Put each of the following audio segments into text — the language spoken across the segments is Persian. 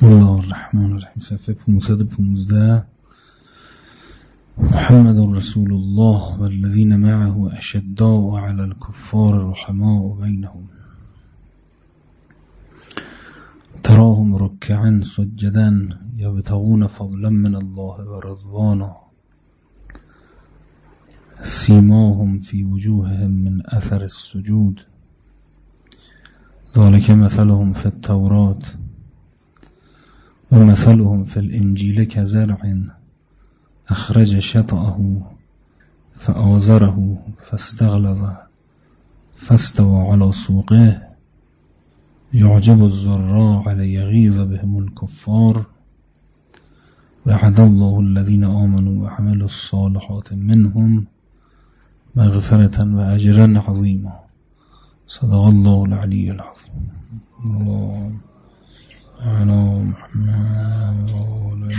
بسم الله الرحمن الرحیم. صفحه 515. محمد رسول الله والذین معه اشداء علی الكفار رحماء بینهم تراهم رکعا سجدا یبتغون فضلا من الله ورضوانا سیماهم فی وجوههم من اثر السجود ذلك مثلهم في التوراة ومثلهم في الإنجيل كزرع أخرج شطأه فآزره فاستغلظ فاستوى على سوقه يعجب الزراع ليغيظ بهم الكفار وعد الله الذين آمنوا وعملوا الصالحات منهم مغفرة وأجرا عظيما. صدق الله العلي العظيم. الله علی محمد.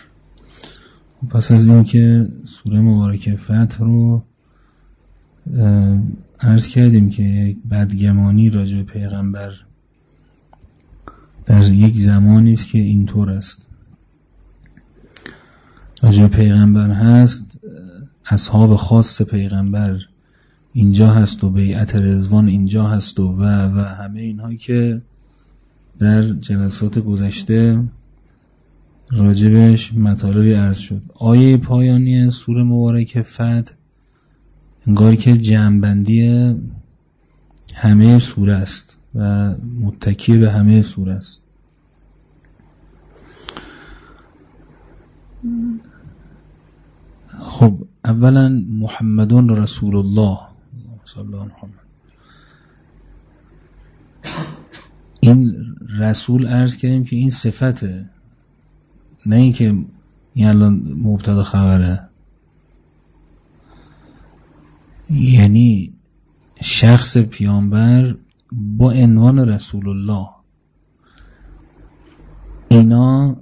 پس از این که سوره مبارکه فتح رو عرض کردیم که یک بدگمانی راجع به پیغمبر در یک زمانی است که اینطور است. راجع به پیغمبر هست، اصحاب خاص پیغمبر اینجا هست و بیعت رضوان اینجا هست و همه اینها که در جلسات گذشته راجبش مطالبی عرض شد. آیه پایانی سوره مبارکه فتح انگار که جمع‌بندی همه سوره است و متکی به همه سوره است. خب اولا محمد رسول الله صلی الله علیه و آله. این رسول عرض کردیم که این صفته، نه این که این الان مبتدا خبره. یعنی شخص پیامبر با عنوان رسول الله، اینا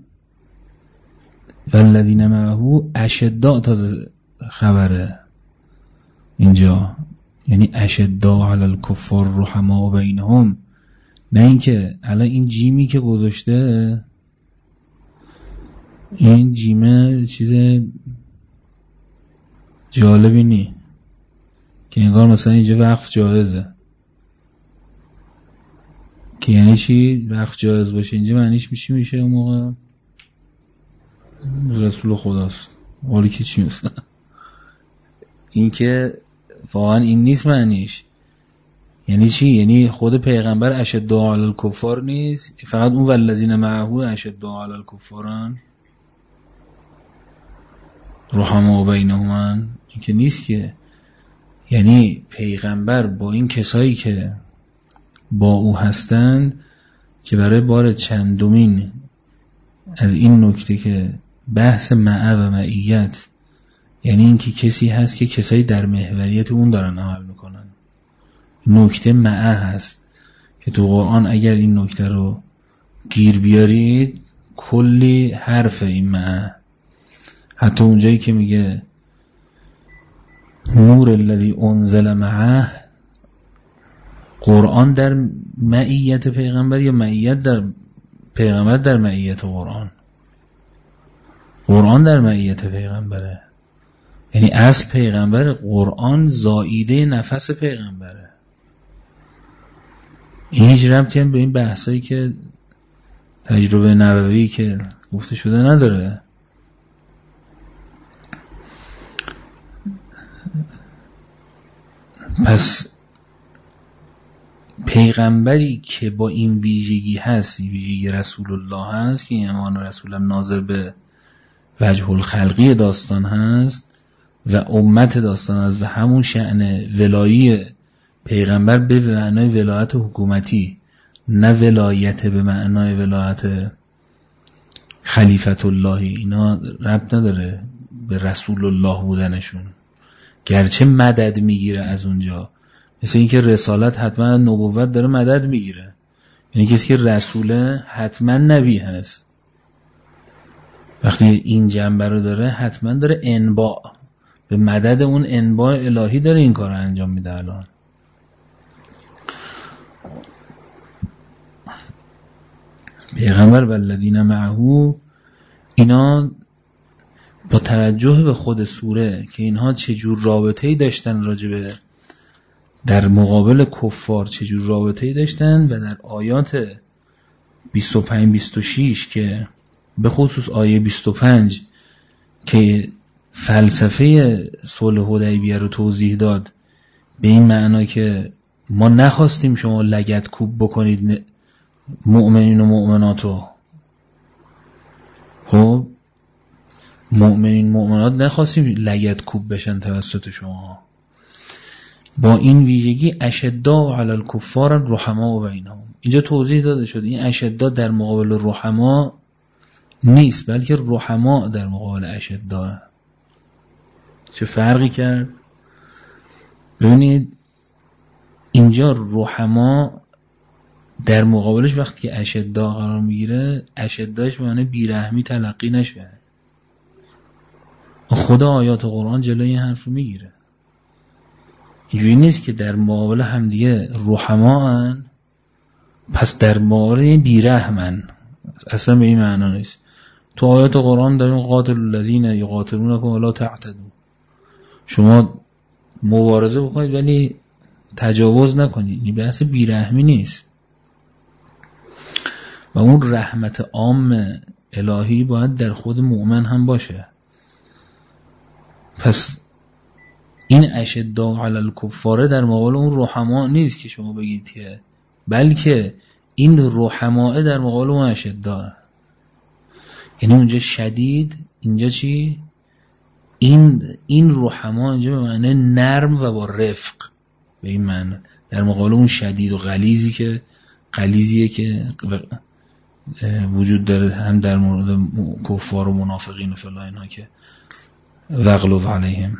والذین معه اشداء تا خبره اینجا، یعنی اشداء علی الکفار رحماء بینهم، نه اینکه الان این جیمی که گذاشته این جیمه چیز جالبی نی که انگار مثلا اینجا وقف جایزه، که یعنی چی وقف جایز باشه اینجا معنیش میشه اون موقع رسول خداست، ولی که چی مثلا این که واقعا این نیست معنیش. یعنی چی؟ یعنی خود پیغمبر اشداء علی الکفار نیست، فقط اون والذین معه اشداء علی الکفارن رحماء بینهم، این که نیست که. یعنی پیغمبر با این کسایی که با او هستند که برای بار چندمین از این نکته که بحث معه و معیت، یعنی این که کسی هست که کسایی در محوریت اون دارن عمل میکنن، نکته معه هست که تو قرآن اگر این نکته رو گیر بیارید کلی حرف این معه. حتی اونجایی که میگه نور الذی انزل معه، قرآن در معیت پیغمبر یا معیت در پیغمبر در معیت قرآن؟ قرآن در معیت پیغمبره، یعنی از پیغمبر قرآن زائیده نفس پیغمبره. این هیچ ربطی هم به این بحثایی که تجربه نبوی که گفته شده نداره. پس پیغمبری که با این ویژگی هست، ویژگی رسول الله هست که این امان رسول هم ناظر به وجه الخلقی داستان هست و امت داستان هست و همون شأن ولایی پیغمبر به معنای ولایت حکومتی، نه ولایت به معنای ولایت خلیفت الله. اینا ربط نداره به رسول الله بودنشون، گرچه مدد میگیره از اونجا، مثل اینکه رسالت حتما نبوت داره مدد میگیره، یعنی کسی که رسوله حتما نبی هست. وقتی این جنبه رو داره حتما داره انباء، به مدد اون انباء الهی داره این کار رو انجام میده. الان پیغمبر و الذین معه، اینا با توجه به خود سوره که اینها چجور رابطه‌ای داشتن راجبه در مقابل کفار، چجور رابطه‌ای داشتن، و در آیات 25-26 که به خصوص آیه 25 که فلسفه صلح حدیبیه رو توضیح داد به این معنا که ما نخواستیم شما لگد کوب بکنید مؤمنین و مؤمناتو. خب مؤمنین مؤمنات نخواستیم لگد کوب بشن توسط شما. با این ویژگی اشداء علی الکفار رحماء بینهم، اینجا توضیح داده شد این اشداء در مقابل رحماء نیست، بلکه رحماء در مقابل اشداء. چه فرقی کرد؟ ببینید اینجا رحماء در مقابلش وقتی که اشداء قرار میگیره، اشداءش به معنی بیرحمی تلقی نشه. خدا آیات قرآن جلوی این حرف رو میگیره. اینجوری نیست که در مقابل همدیگه رحماءن پس در مقابل بیرحمن، اصلا به این معنا نیست. تو آیات قرآن داریم قاتل الذین یقاتلونکم ولا تعتدوا، شما مبارزه بکنید ولی تجاوز نکنید. این بحث بیرحمی نیست. و اون رحمت عام الهی باید در خود مؤمن هم باشه. پس این اشداء علی الکفار در مقابل اون رحماء نیست که شما بگید که، بلکه این رحماء در مقابل اون اشداء. یعنی اونجا شدید، اینجا چی؟ این رحماء اینجا به معنی نرم و با رفق، به این معنی در مقابل اون شدید و غلیظیه که وجود داره هم در مورد کفار و منافقین و فلا اینها که وغلظ علیهم.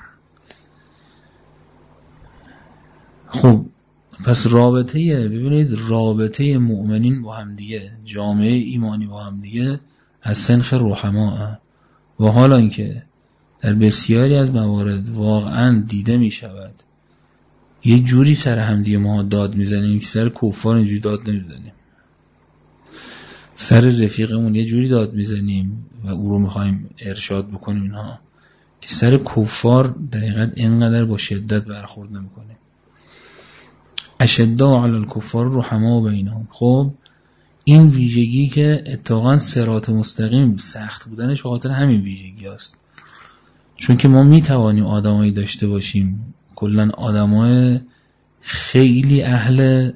خب پس ببینید رابطه مؤمنین با هم دیگه، جامعه ایمانی با هم دیگه از سنخ رحماء. و حالا اینکه در بسیاری از موارد واقعا دیده می شود یه جوری سر هم دیگه ما داد میزنیم که سر کفار اینجوری داد نمیزنیم، سر رفیقمون یه جوری داد میزنیم و او رو میخوایم ارشاد بکنیم اینها که سر کفار در حقیقت اینقدر با شدت برخورد نمیکنیم. اشداء علی الکفار رحماء بینهم. خب این ویژگی که اتفاقا صراط مستقیم سخت بودنش به خاطر همین ویژگی است. چون که ما میتوانیم آدمایی داشته باشیم کلن آدمای خیلی اهل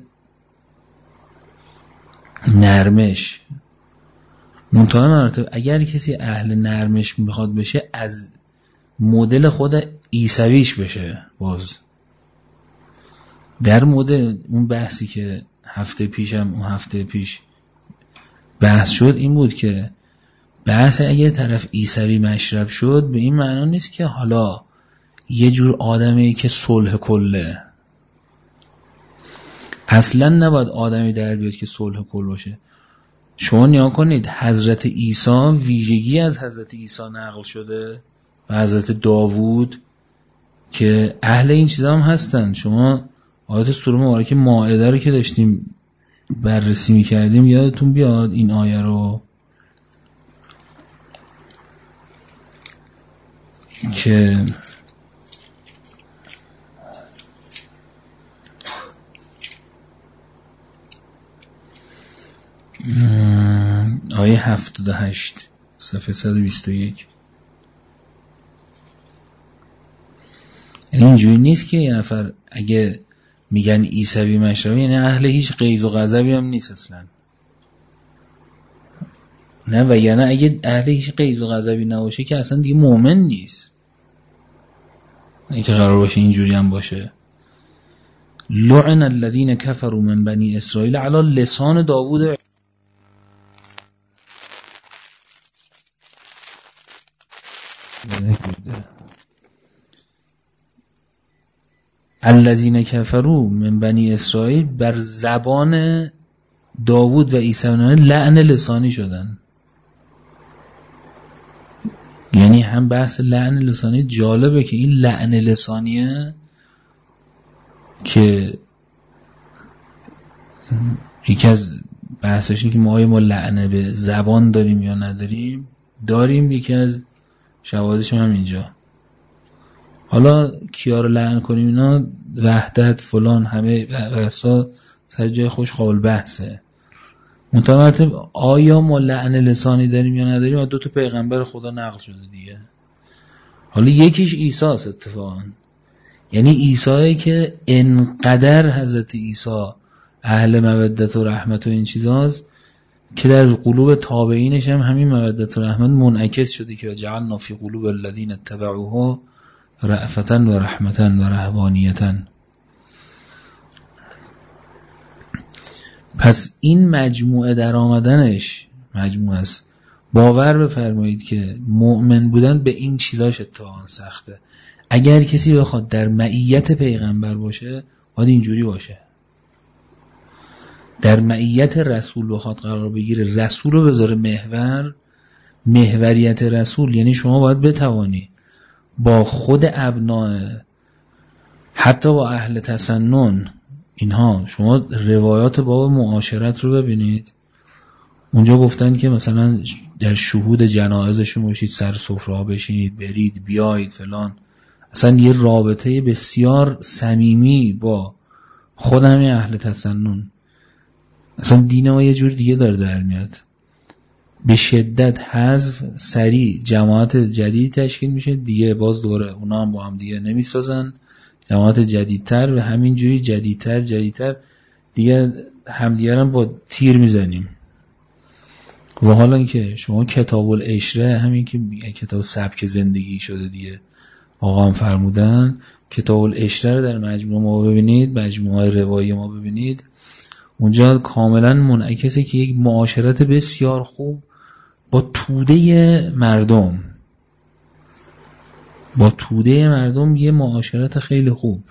نرمش، منتها مراتب اگر کسی اهل نرمش میخواد بشه از مدل خود عیسویش بشه. باز در مدل اون بحثی که هفته پیش بحث شد این بود که بحث اگه طرف عیسوی مشرب شد به این معنا نیست که حالا یه جور آدمی که صلح کله. اصلا نباید آدمی در بیاد که صلح کل باشه. شما نگاه کنید حضرت عیسی، ویژگی از حضرت عیسی نقل شده و حضرت داوود که اهل این چیزا هم هستن. شما آیات سوره مبارکه مائده رو که داشتیم بررسی میکردیم یادتون بیاد این آیه رو که آیه 78 صفحه 121. یعنی اینجوری نیست که یه نفر اگه میگن عیسوی مشربی یعنی اهل هیچ غیظ و غضبی هم نیست اصلا. نه و یعنی اگه اهل هیچ غیظ و غضبی نباشه که اصلا دیگه مؤمن نیست. اینکه قرار باشه اینجوری هم باشه. لعن الذين كفروا من بني اسرائيل على لسان داوود. الذين كفروا من بني اسرائیل بر زبان داوود و عیسی لعن لسانی شدن. یعنی هم بحث لعن لسانی جالبه که این لعن لسانیه که یکی از بحثش این که ما لعنه به زبان داریم یا نداریم. داریم، یکی از شواهدش هم اینجا. حالا کیا رو لعن کنیم اینا وحدت فلان همه بحثا سر جای خوش قابل بحثه. متمرتب آیا ما لعن لسانی داریم یا نداریم از 2 پیغمبر خدا نقل شده دیگه. حالا یکیش عیسی است اتفاقا، یعنی عیسایی که انقدر حضرت عیسی اهل مودت و رحمت و این چیزاست که در قلوب تابعینش هم همین مودت و رحمت منعکس شده که جعلنا فی قلوب الذین اتبعوه رأفة و رحمة و رهبانیة. پس این مجموعه در آمدنش مجموعه است. باور بفرمایید که مؤمن بودن به این چیزاش اتفاقا سخته. اگر کسی بخواد در معیت پیغمبر باشه باید اینجوری باشه. در معیت رسول بخواد قرار بگیره، رسول رو بذاره محور، محوریت رسول یعنی شما باید بتوانی با خود ابناء، حتی با اهل تسنن اینها، شما روایات باب معاشرت رو ببینید، اونجا گفتن که مثلا در شهود جنازه‌شون باشید، سر سفره بشینید، برید بیایید فلان. اصلا یه رابطه بسیار صمیمی با خود همین اهل تسنن. اصلا دین ما یه جور دیگه داره در میاد. به شدت حذف سریع جماعت جدید تشکیل میشه دیگه، باز دوره اونا هم با هم دیگه نمیسازن، جماعت جدیدتر و همینجوری جدیدتر دیگه همدیگه هم با تیر میزنیم. و حالا اینکه شما کتاب العشره، همین که کتاب سبک زندگی شده دیگه، آقا هم فرمودن کتاب العشره رو در مجموعه ما ببینید، مجموعه روایی ما ببینید، اونجا کاملا منعکسه که یک معاشرت بسیار خوب با توده مردم یه معاشرت خیلی خوب.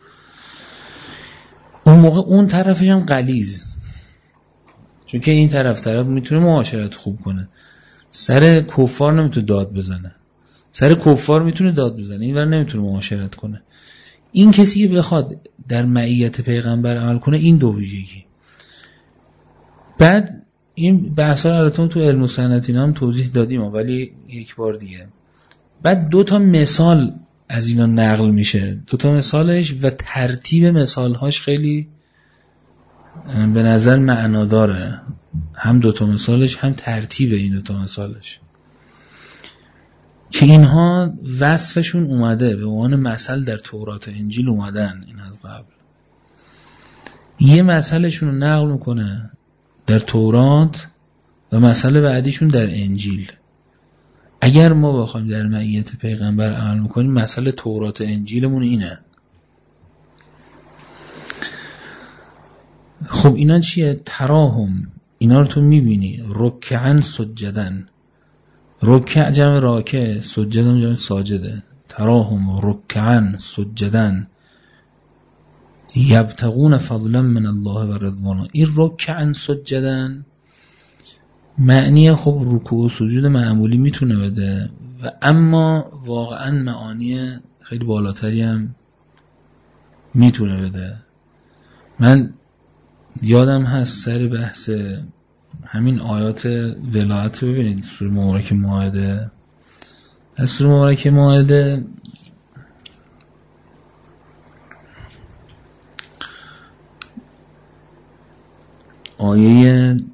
اون موقع اون طرفش هم غلیظ، چون که این طرف میتونه معاشرت خوب کنه، سر کفار نمیتونه داد بزنه، سر کفار میتونه داد بزنه، این ور نمیتونه معاشرت کنه. این کسی که بخواد در معیت پیغمبر عمل کنه، این 2 ویژگی. بعد این بحثا البته تو علم و صنعت اینا هم توضیح دادیم، ولی یک بار دیگه. بعد 2 مثال از اینا نقل میشه، 2 مثالش و ترتیب مثالهاش خیلی به نظر معناداره، هم 2 مثالش هم ترتیب این 2 مثالش، که اینها وصفشون اومده به عنوان مثل در تورات و انجیل اومدن. این از قبل یه مثلشون رو نقل میکنه در تورات و مثل بعدیشون در انجیل. اگر ما بخوایم در معیت پیغمبر عمل میکنیم، مثل تورات و انجیلمون اینه. خب اینا چیه؟ تراهم، اینا رو تو میبینی رکعن سجدن، رکع جمع راکع، سجدن جمع ساجده، تراهم رکعن سجدن یبتغون فضلا من الله و رضوانا. این رکعن سجدن معنی خب رکوع و سجود معمولی میتونه بده، و اما واقعا معانی خیلی بالاتری هم میتونه بده. من یادم هست سر بحث همین آیات ولایت رو ببینید، سوره مبارکه مائده، از سوره مبارکه مائده آیه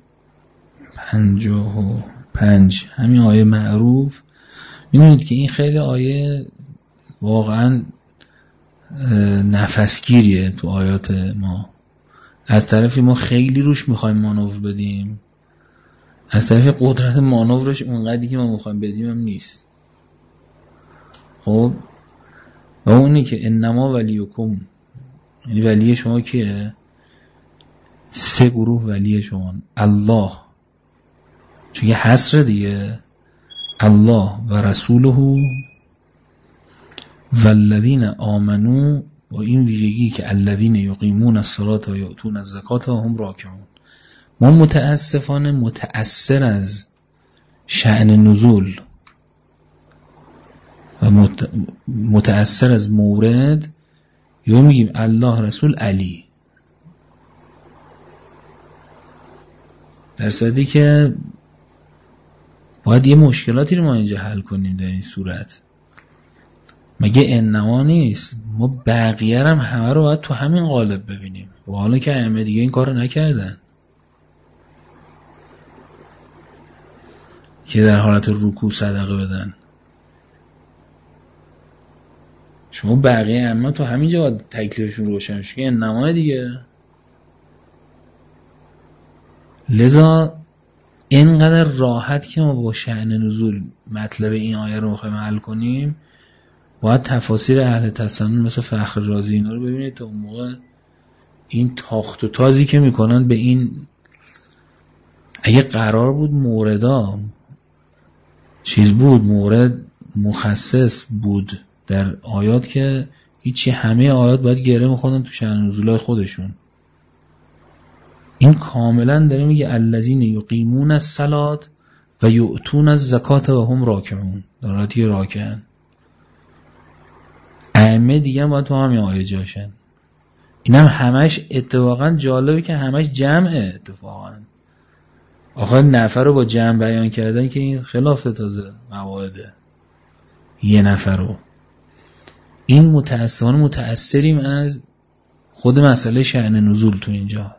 55، همین آیه معروف، می‌بینید که این خیلی آیه واقعا نفسگیریه تو آیات ما. از طرفی ما خیلی روش میخوایم مانور بدیم، از طرفی قدرت مانورش اونقدری که ما میخوایم بدیم هم نیست. خب و اونی که انما ولیکم، یعنی ولی شما کیه؟ 3 گروه ولی شما، الله، چون یه حصر دیگه، الله و رسوله و الذین آمنو، و این ویژگی که الذین یقیمون الصلاة و یؤتون الزکاة و هم راکعون. ما متاسفانه متأثر از شأن نزول و متأثر از مورد، یا میگیم الله رسول علی، در صورتی که باید یه مشکلاتی رو ما اینجا حل کنیم در این صورت. مگه انما نیست؟ ما بقیه هم همه رو باید تو همین قالب ببینیم، و حالا که ائمه دیگه این کار رو نکردن که در حالت رکوع صدقه بدن. شما بقیه ائمه تو همینجا باید تکلیفشون روشن شه که انما دیگه. لذا اینقدر راحت که ما با شأن نزول مطلب این آیه رو میخوایم حل کنیم، باید تفاسیر اهل تسنن مثل فخر رازی اینا رو ببینید تا اون موقع این تاخت و تازی که میکنن به این، اگه قرار بود موردا چیز بود، مورد مخصص بود در آیات که هیچی، همه آیات باید گره میخوردن تو شأن نزولای خودشون. این کاملا داره میگه الذین یقیمون الصلاة و یؤتون الزکات و هم راکعون، داراتی راکعن. ائمه دیگه هم باید تو همین آیه جاشن. اینم همش اتفاقا جالبه که همش جمعه. اتفاقا آخه نفر رو با جمع بیان کردن که این خلاف تازه قواعده. یه نفر رو این متأسفانه متأثریم از خود مسئله شأن نزول تو اینجا،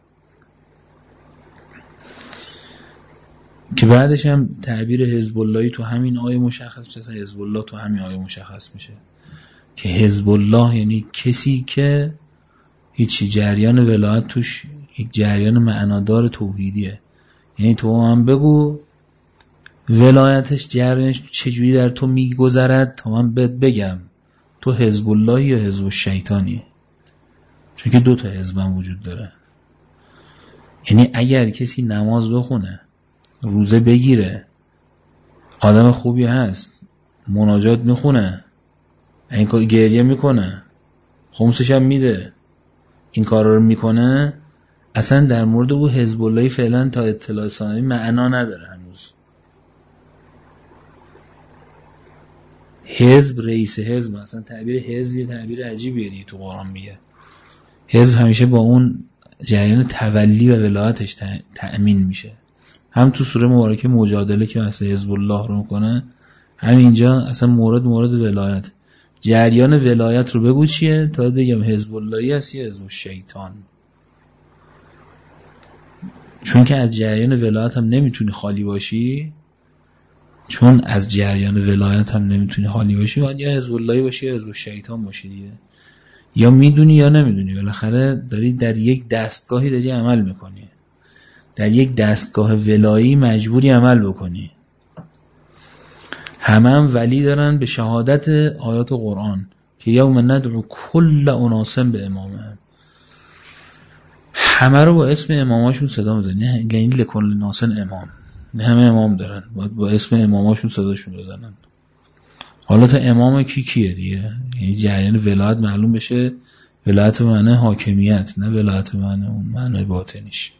که بعدش هم تعبیر حزب اللهی تو همین آیه مشخص میشه. حزب الله تو همین آیه مشخص میشه که حزب الله یعنی کسی که هیچی جریان ولایت توش یک جریان معنادار توحیدیه. یعنی تو هم بگو ولایتش جریانش چجوری در تو میگذرد تا من بهت بگم تو حزب الله یا حزب الشیطانی، چون که 2 تا حزب هم وجود داره. یعنی اگر کسی نماز بخونه، روزه بگیره، آدم خوبی هست، مناجات میخونه، این کار گریه میکنه، خمسش هم میده، این کار رو میکنه، اصلا در مورد او حزب اللهی فعلا تا اطلاع ثانوی معنا نداره هنوز. حزب رئیس حزب، اصلا تعبیر حزب یه تعبیر عجیبیه دیگه تو قرآن میگه. حزب همیشه با اون جریان تولی و ولایتش تأمین میشه. هم تو سوره مبارکه مجادله که اصلا حزب الله رو میکنه، هم اینجا اصلا مورد ولایت، جریان ولایت رو بگو چیه تا بگم حزب اللهی هست یا حزب الشیطان. چون که از جریان ولایت هم نمیتونی خالی باشی، باید یا حزب اللهی باشی یا حزب الشیطان باشی دیگه. یا میدونی یا نمیدونی، بالاخره داری در یک دستگاهی داری عمل میکنی، در یک دستگاه ولایی مجبوری عمل بکنی. همه هم ولی دارن به شهادت آیات قرآن که یوم ندعو کل اناس به امامهم، همه رو با اسم اماماشون صدا میزنن. یعنی لکل ناس امام، نه همه امام دارن، باید با اسم اماماشون صداشون بزنن. حالا تا امام کیه دیگه؟ یعنی جریان ولایت معلوم بشه، ولایت به معنی حاکمیت، نه ولایت به معنی اون معنی باطنیش.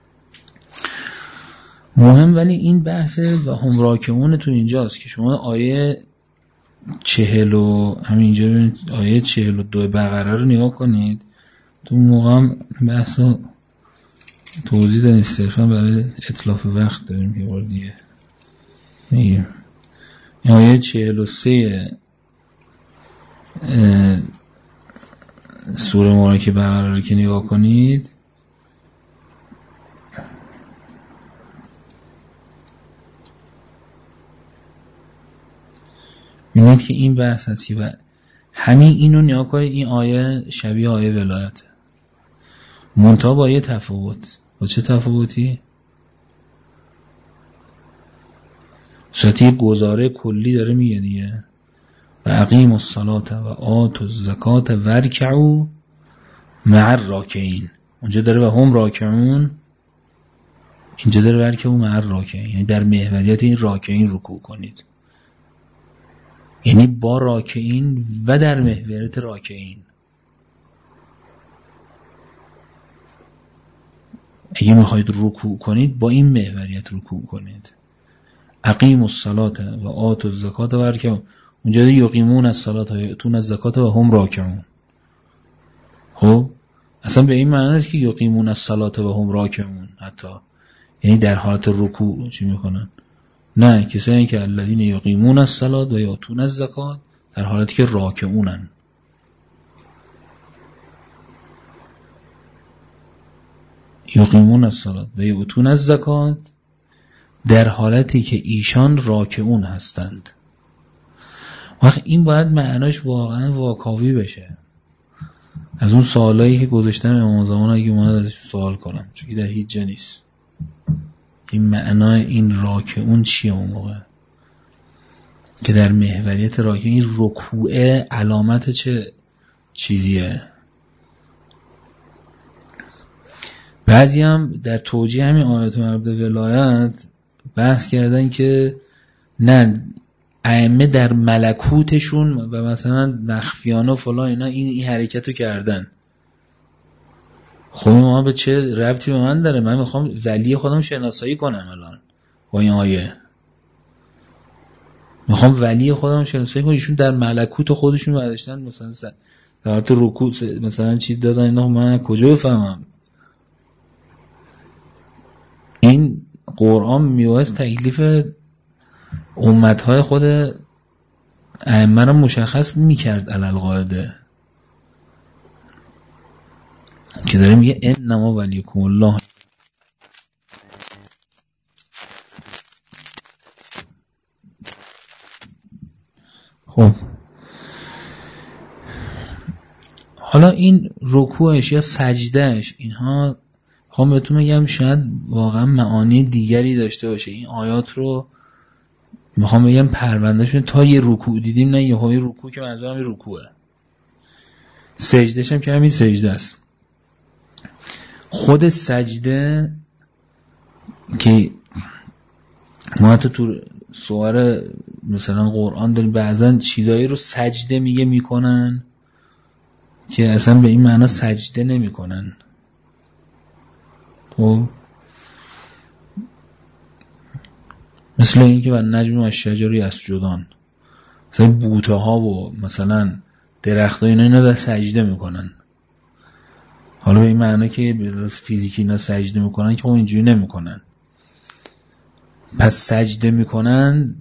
مهم ولی این بحث و هم راکعون تو اینجاست که شما آیه 40 همینجا ببینید، آیه 42 بقره رو نگاه کنید. تو موقع هم بحث رو توضیح دادیم، صرفا برای اتلاف وقت داریم یه بار دیگه میگیم. آیه 43 سوره مبارکه بقره رو که نگاه کنید، می‌بینید که این بحث هستی و همین اینو نگاه کنید. این آیه شبیه آیه ولایت، منتها با یه تفاوت. با چه تفاوتی؟ صورتی یه گزاره کلی داره میگه دیگه، و اقیموا الصلاة و آتوا الزکاة وارکعوا مع الراکعین. اونجا داره و هم راکعون، اینجا داره وارکعوا مع الراکعین، یعنی در محوریت این راکعین رکوع کنید، یعنی با راکعین و در محوریت راکعین. اگه میخواید رکوع کنید با این محوریت رکوع کنید. اقیموا الصلاة و آتوا الزکاة وارکعوا، اونجا یقیمون الصلاة و یؤتون الزکاة و هم راکعون. خب اصلا به این معنی است که یقیمون الصلاة و هم راکعون، حتی یعنی در حالت رکوع چی میکنن؟ نه، کسایی که الذین یقیمون الصلاة و یاتون الزکات، در حالتی که راکعونن. یقیمون الصلاة و یاتون الزکات در حالتی که ایشان راکعون هستند. وقت این باید معناش واقعا واکاوی بشه. از اون سوالایی که گذاشتم امام زمان اگه اومد ازش سوال کنم، چون در هیچ جا نیست. این معنای این راکعون چیه اون موقع که در محوریت راکع، این رکوع علامت چه چیزیه؟ بعضی هم در توجیه همین آیات مربوط به ولایت بحث کردن که نه، ائمه در ملکوتشون و مثلا مخفیانه و فلان اینا این حرکتو کردن. خب ما به چه ربطی به من داره؟ من میخوام ولی خودم شناسایی کنم الان با این آیه. میخوام ولی خودم شناسایی کنم. ایشون در ملکوت خودشون برداشتن مثلا در حالت رکوع مثلا چیز دادن، اینا من کجا بفهمم؟ این قرآن میواز تکلیف امتهای خود ائمه رو مشخص میکرد علل قاعده که داره میگه انما ولیکم الله. خب حالا این رکوعش یا سجدهش اینها خب بهتون میگم شاید واقعا معانی دیگری داشته باشه. این آیات رو میخوام بگم پروندهشون تا یه رکوع دیدیم، نه یه های رکوع که منظورم این رکوعه. سجدهش هم که همین سجده است. خود سجده که ما حتی تو سوره مثلا قرآن داریم بعضا چیزایی رو سجده میکنن که اصلا به این معنا سجده نمیکنن. خب مثل این که و نجم و شجر یسجدان، مثلا بوته ها و مثلا درخت ها اینا در سجده میکنن. حالا به این معنی که فیزیکی اینا سجده میکنن که خب اینجوری نمیکنن. پس سجده میکنن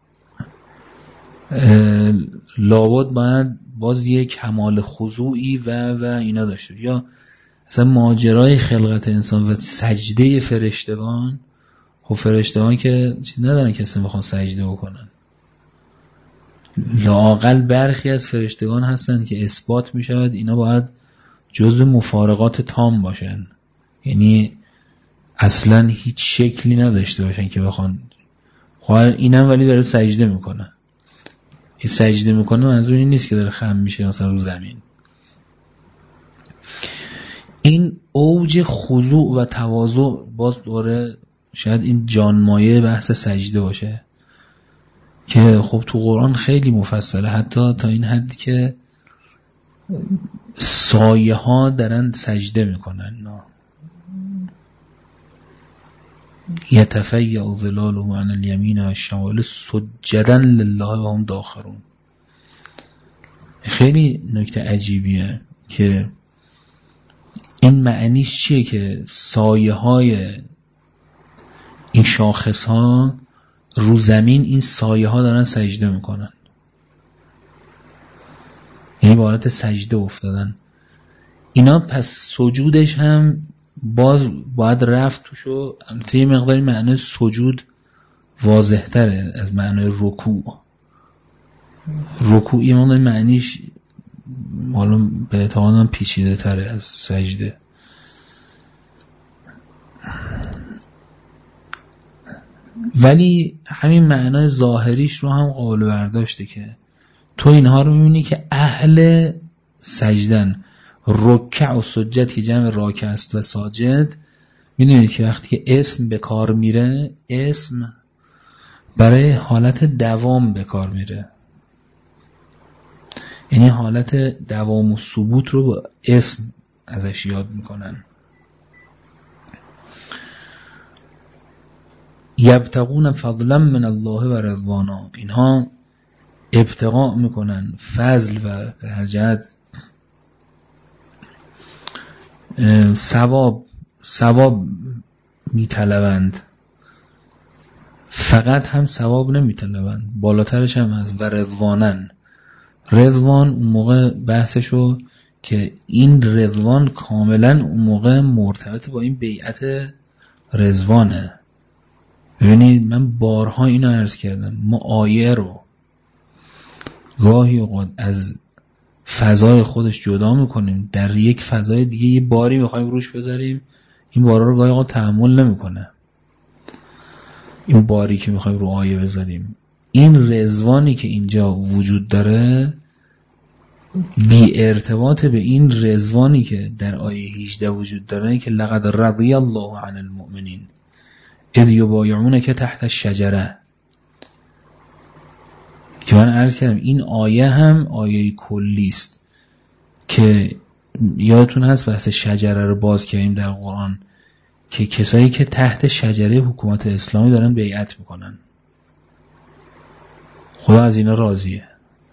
لابد باید باز یک کمال خضوعی و اینا داشته. یا اصلا ماجرای خلقت انسان و سجده فرشتگان، خب فرشتگان که ندارن کسی میخوان سجده بکنن. لااقل برخی از فرشتگان هستن که اثبات میشود اینا باید جزء مفارقات تام باشن، یعنی اصلا هیچ شکلی نداشته باشن که بخوان. خب اینم ولی داره سجده میکنه. این سجده میکنه منظور این نیست که داره خم میشه مثلا رو زمین. این اوج خضوع و تواضع باز دوره شاید این جانمایه بحث سجده باشه که خب تو قرآن خیلی مفصله، حتی تا این حدی که سایه ها دارن سجده میکنن. یتفیع ظلاله عن الیمین و الشمال سجدا لله و هم داخرون. خیلی نکته عجیبیه که این معنیش چیه که سایه های این شاخص ها رو زمین، این سایه ها دارن سجده میکنن، یعنی به حالت سجده افتادن اینا. پس سجودش هم باز باید رفت توشو. البته یه مقداری معنی سجود واضح تره از معنی رکوع. رکوع یه مقداری معنیش حالا به اعتقادم پیچیده تره از سجده. ولی همین معنای ظاهریش رو هم قابل برداشته که تو اینها رو میبینی که اهل سجدن. رکع و سجد که جمع راکع است و ساجد، میدونید که وقتی که اسم به کار میره، اسم برای حالت دوام به کار میره، یعنی حالت دوام و ثبوت رو با اسم ازش یاد میکنن. یبتغون فضلا من الله و رضوانا، اینها ابتغاء میکنن فضل و به هر جهت ثواب میطلبند، فقط هم ثواب نمیطلبند، بالاترش هم هست و رضوانن. رضوان اون موقع بحثشو که این رضوان کاملا اون موقع مرتبط با این بیعت رضوانه. ببینید من بارها اینو عرض کردم، ما آیه رو گاهی اوقات از فضای خودش جدا میکنیم، در یک فضای دیگه یه باری میخوایم روش بذاریم، این بارا رو گاهی اوقات تحمل نمیکنه، این باری که میخوایم رو آیه بذاریم. این رضوانی که اینجا وجود داره بی ارتباط به این رضوانی که در آیه 18 وجود داره که لقد رضی الله عن المؤمنین اذ یبایعونک تحت الشجره، که من عرض کردم این آیه هم آیه کلی است که یادتون هست بحث شجره رو باز کردیم در قرآن که کسایی که تحت شجره حکومت اسلامی دارن بیعت میکنن، خدا از اینا راضیه.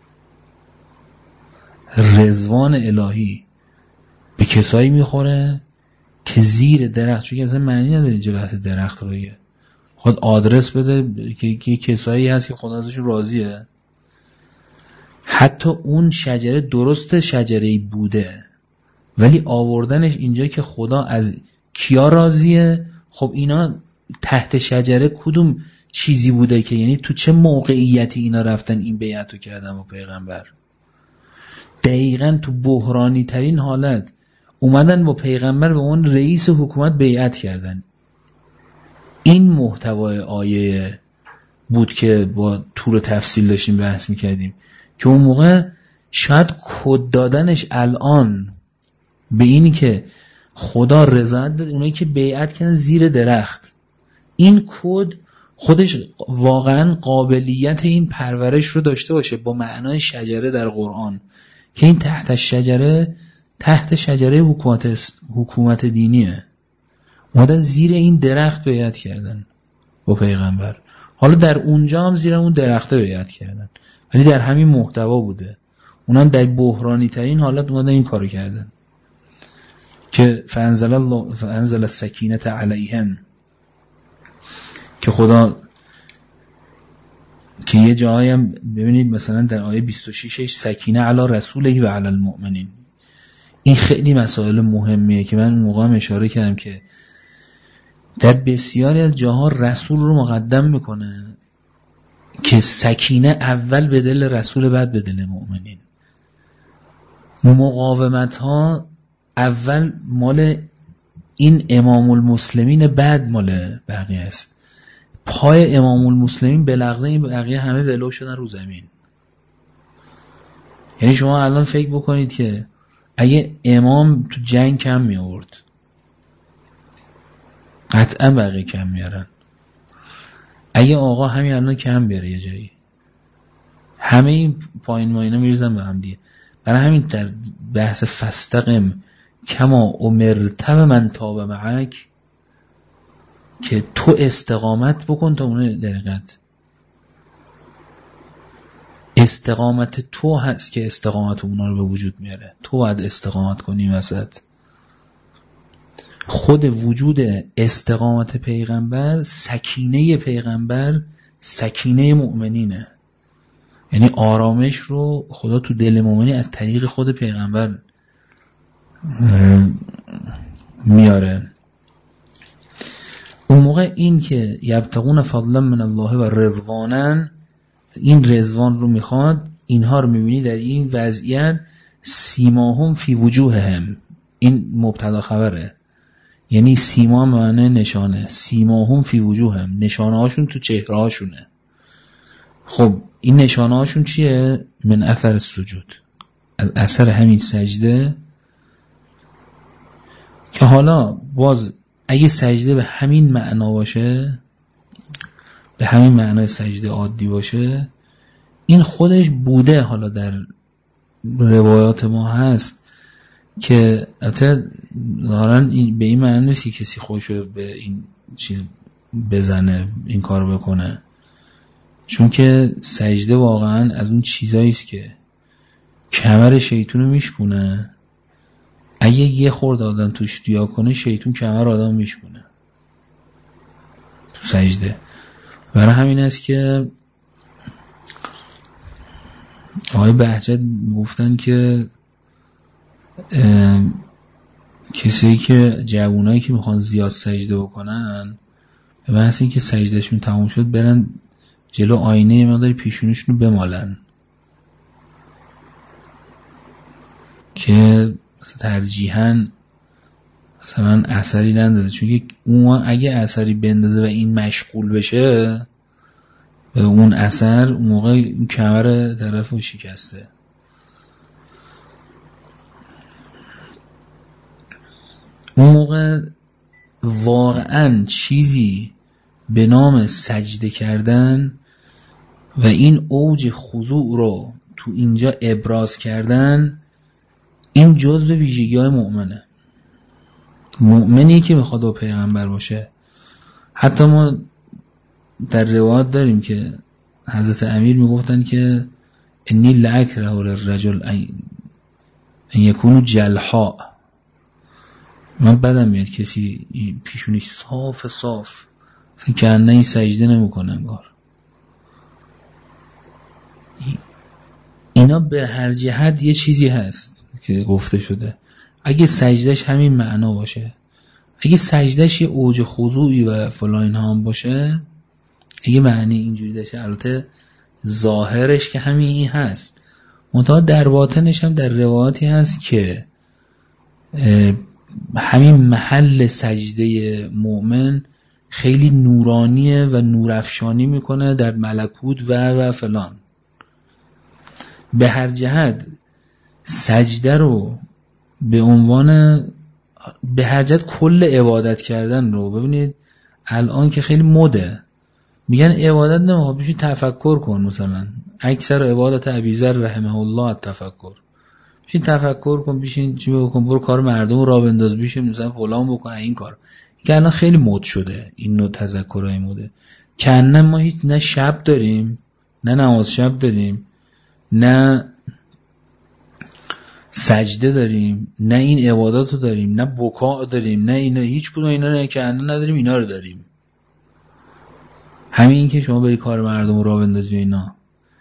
رضوان الهی به کسایی میخوره که زیر درخت، چون که اصلا معنی نداره اینجا بحث درخت رویه، خود آدرس بده که کسایی هست که خدا ازشون راضیه. حتی اون شجره درست شجره‌ای بوده ولی آوردنش اینجا که خدا از کیا راضیه. خب اینا تحت شجره کدوم چیزی بوده که، یعنی تو چه موقعیتی اینا رفتن این بیعتو کردن با پیغمبر؟ دقیقاً تو بحرانی ترین حالت اومدن با پیغمبر به اون رئیس حکومت بیعت کردن. این محتوای آیه بود که با طور تفصیل داشتیم بحث میکردیم که اون موقع شاید کد دادنش الان به اینی که خدا رضایت داد اونایی که بیعت کردن زیر درخت، این کد خودش واقعا قابلیت این پرورش رو داشته باشه با معنای شجره در قرآن، که این تحت شجره حکومت دینیه، اومدن زیر این درخت بیعت کردن با پیغمبر. حالا در اونجا هم زیر اون درخت بیعت کردن ولی در همین محتوا بوده، اونم در بحرانی ترین حالت اومدن این کارو کردن که فانزل السکینه علیهم، که خدا که یه جایی هم ببینید مثلا در آیه 26 سکینه علی رسوله و علی المؤمنین. این خیلی مسائل مهمیه که من اون موقع هم اشاره کردم که در بسیاری از جاها رسول رو مقدم میکنه که سکینه اول به دل رسول بعد به دل مؤمنین. مقاومت ها اول مال این امام المسلمین بعد مال بقیه است. پای امام المسلمین به لحظه این بقیه همه ولو شدن رو زمین. یعنی شما الان فکر بکنید که اگه امام تو جنگ کم می آورد قطعا بقیه کم میارن. اگه آقا همین الان کم بیاره یه جایی، همه این پایین ما اینا میریزن به هم دیگه. برای همین در بحث فاستقم کما امرت من تاب معک، که تو استقامت بکن تا اون درقت. استقامت تو هست که استقامت اونا رو به وجود میاره، تو باید استقامت کنی وسط. خود وجود استقامت پیغمبر، سکینه پیغمبر سکینه مؤمنینه، یعنی آرامش رو خدا تو دل مؤمنی از طریق خود پیغمبر میاره. اون موقع این که یبتغون فضلا من الله و رضوانن، این رضوان رو میخواد، اینها رو میبینی در این وضعیت سیماهم فی وجوههم، این مبتدا خبره، یعنی سیما معنی نشانه، سیماهم فی وجوههم، نشانه هاشون تو چهره هاشونه. خب این نشانه هاشون چیه؟ من اثر السجود، از اثر همین سجده. که حالا باز اگه سجده به همین معنا باشه، به همین معنای سجده عادی باشه، این خودش بوده، حالا در روایات ما هست که البته ظاهراً به این معنی نیست که کسی خودشو به این چیز بزنه، این کارو بکنه، چون که سجده واقعاً از اون چیزایی است که کمر شیطونو میشکونه. اگه یه خورده آدم توش ریا کنه، شیطون کمر آدم میشکونه. تو سجده. برای همین است که آقای بهجت گفتن که کسی که جوانایی که میخوان زیاد سجده بکنن به محض اینکه سجدهشون تموم شد برن جلو آینه مقداری پیشونیشون رو بمالن که ترجیحاً مثلا اثری نداره، چون که اون اگه اثری بندازه و این مشغول بشه به اون اثر، اون موقع اون کمر طرف رو شکسته. اون موقع واقعاً چیزی به نام سجده کردن و این اوج خضوع رو تو اینجا ابراز کردن، این جزء ویژگی‌های مؤمنه. مؤمنی که میخواد با پیغمبر باشه. حتی ما در روایات داریم که حضرت امیر میگفتن که انی لأکره للرجل ان یکون جلحاء، من بدم میاد کسی پیشونیش صاف مثلا که انه این سجده نمیکنه انگار. اینا به هر جهت یه چیزی هست که گفته شده. اگه سجدهش همین معنا باشه، اگه سجدهش یه اوج خضوعی و فلان اینها هم باشه، اگه معنی اینجوری داشته، البته ظاهرش که همین این هست، منتها در باطنش هم در روایاتی هست که همین محل سجده مؤمن خیلی نورانیه و نورافشانی میکنه در ملکوت و فلان. به هر جهت سجده رو به عنوان، به هر جهت کل عبادت کردن رو ببینید الان که خیلی مده، میگن عبادت نمیخواد بشین تفکر کن. مثلا اکثر عبادت ابیذر رحمه الله تفکر، بشین تفکر کن، بشین چی بکن، برو کار مردم رو راه بنداز، بشین مثلا فلان بکن این کار. که الان خیلی مد شده این نوع تذکرهای مده، که نه ما هیچ نه شب داریم، نه نماز شب داریم، نه سجده داریم، نه این عبادات رو داریم، نه بکا داریم، نه اینا، هیچ کدوم اینا نه که الان نداریم، اینا رو داریم. همین که شما بری کار مردم رو راه بندازی اینا.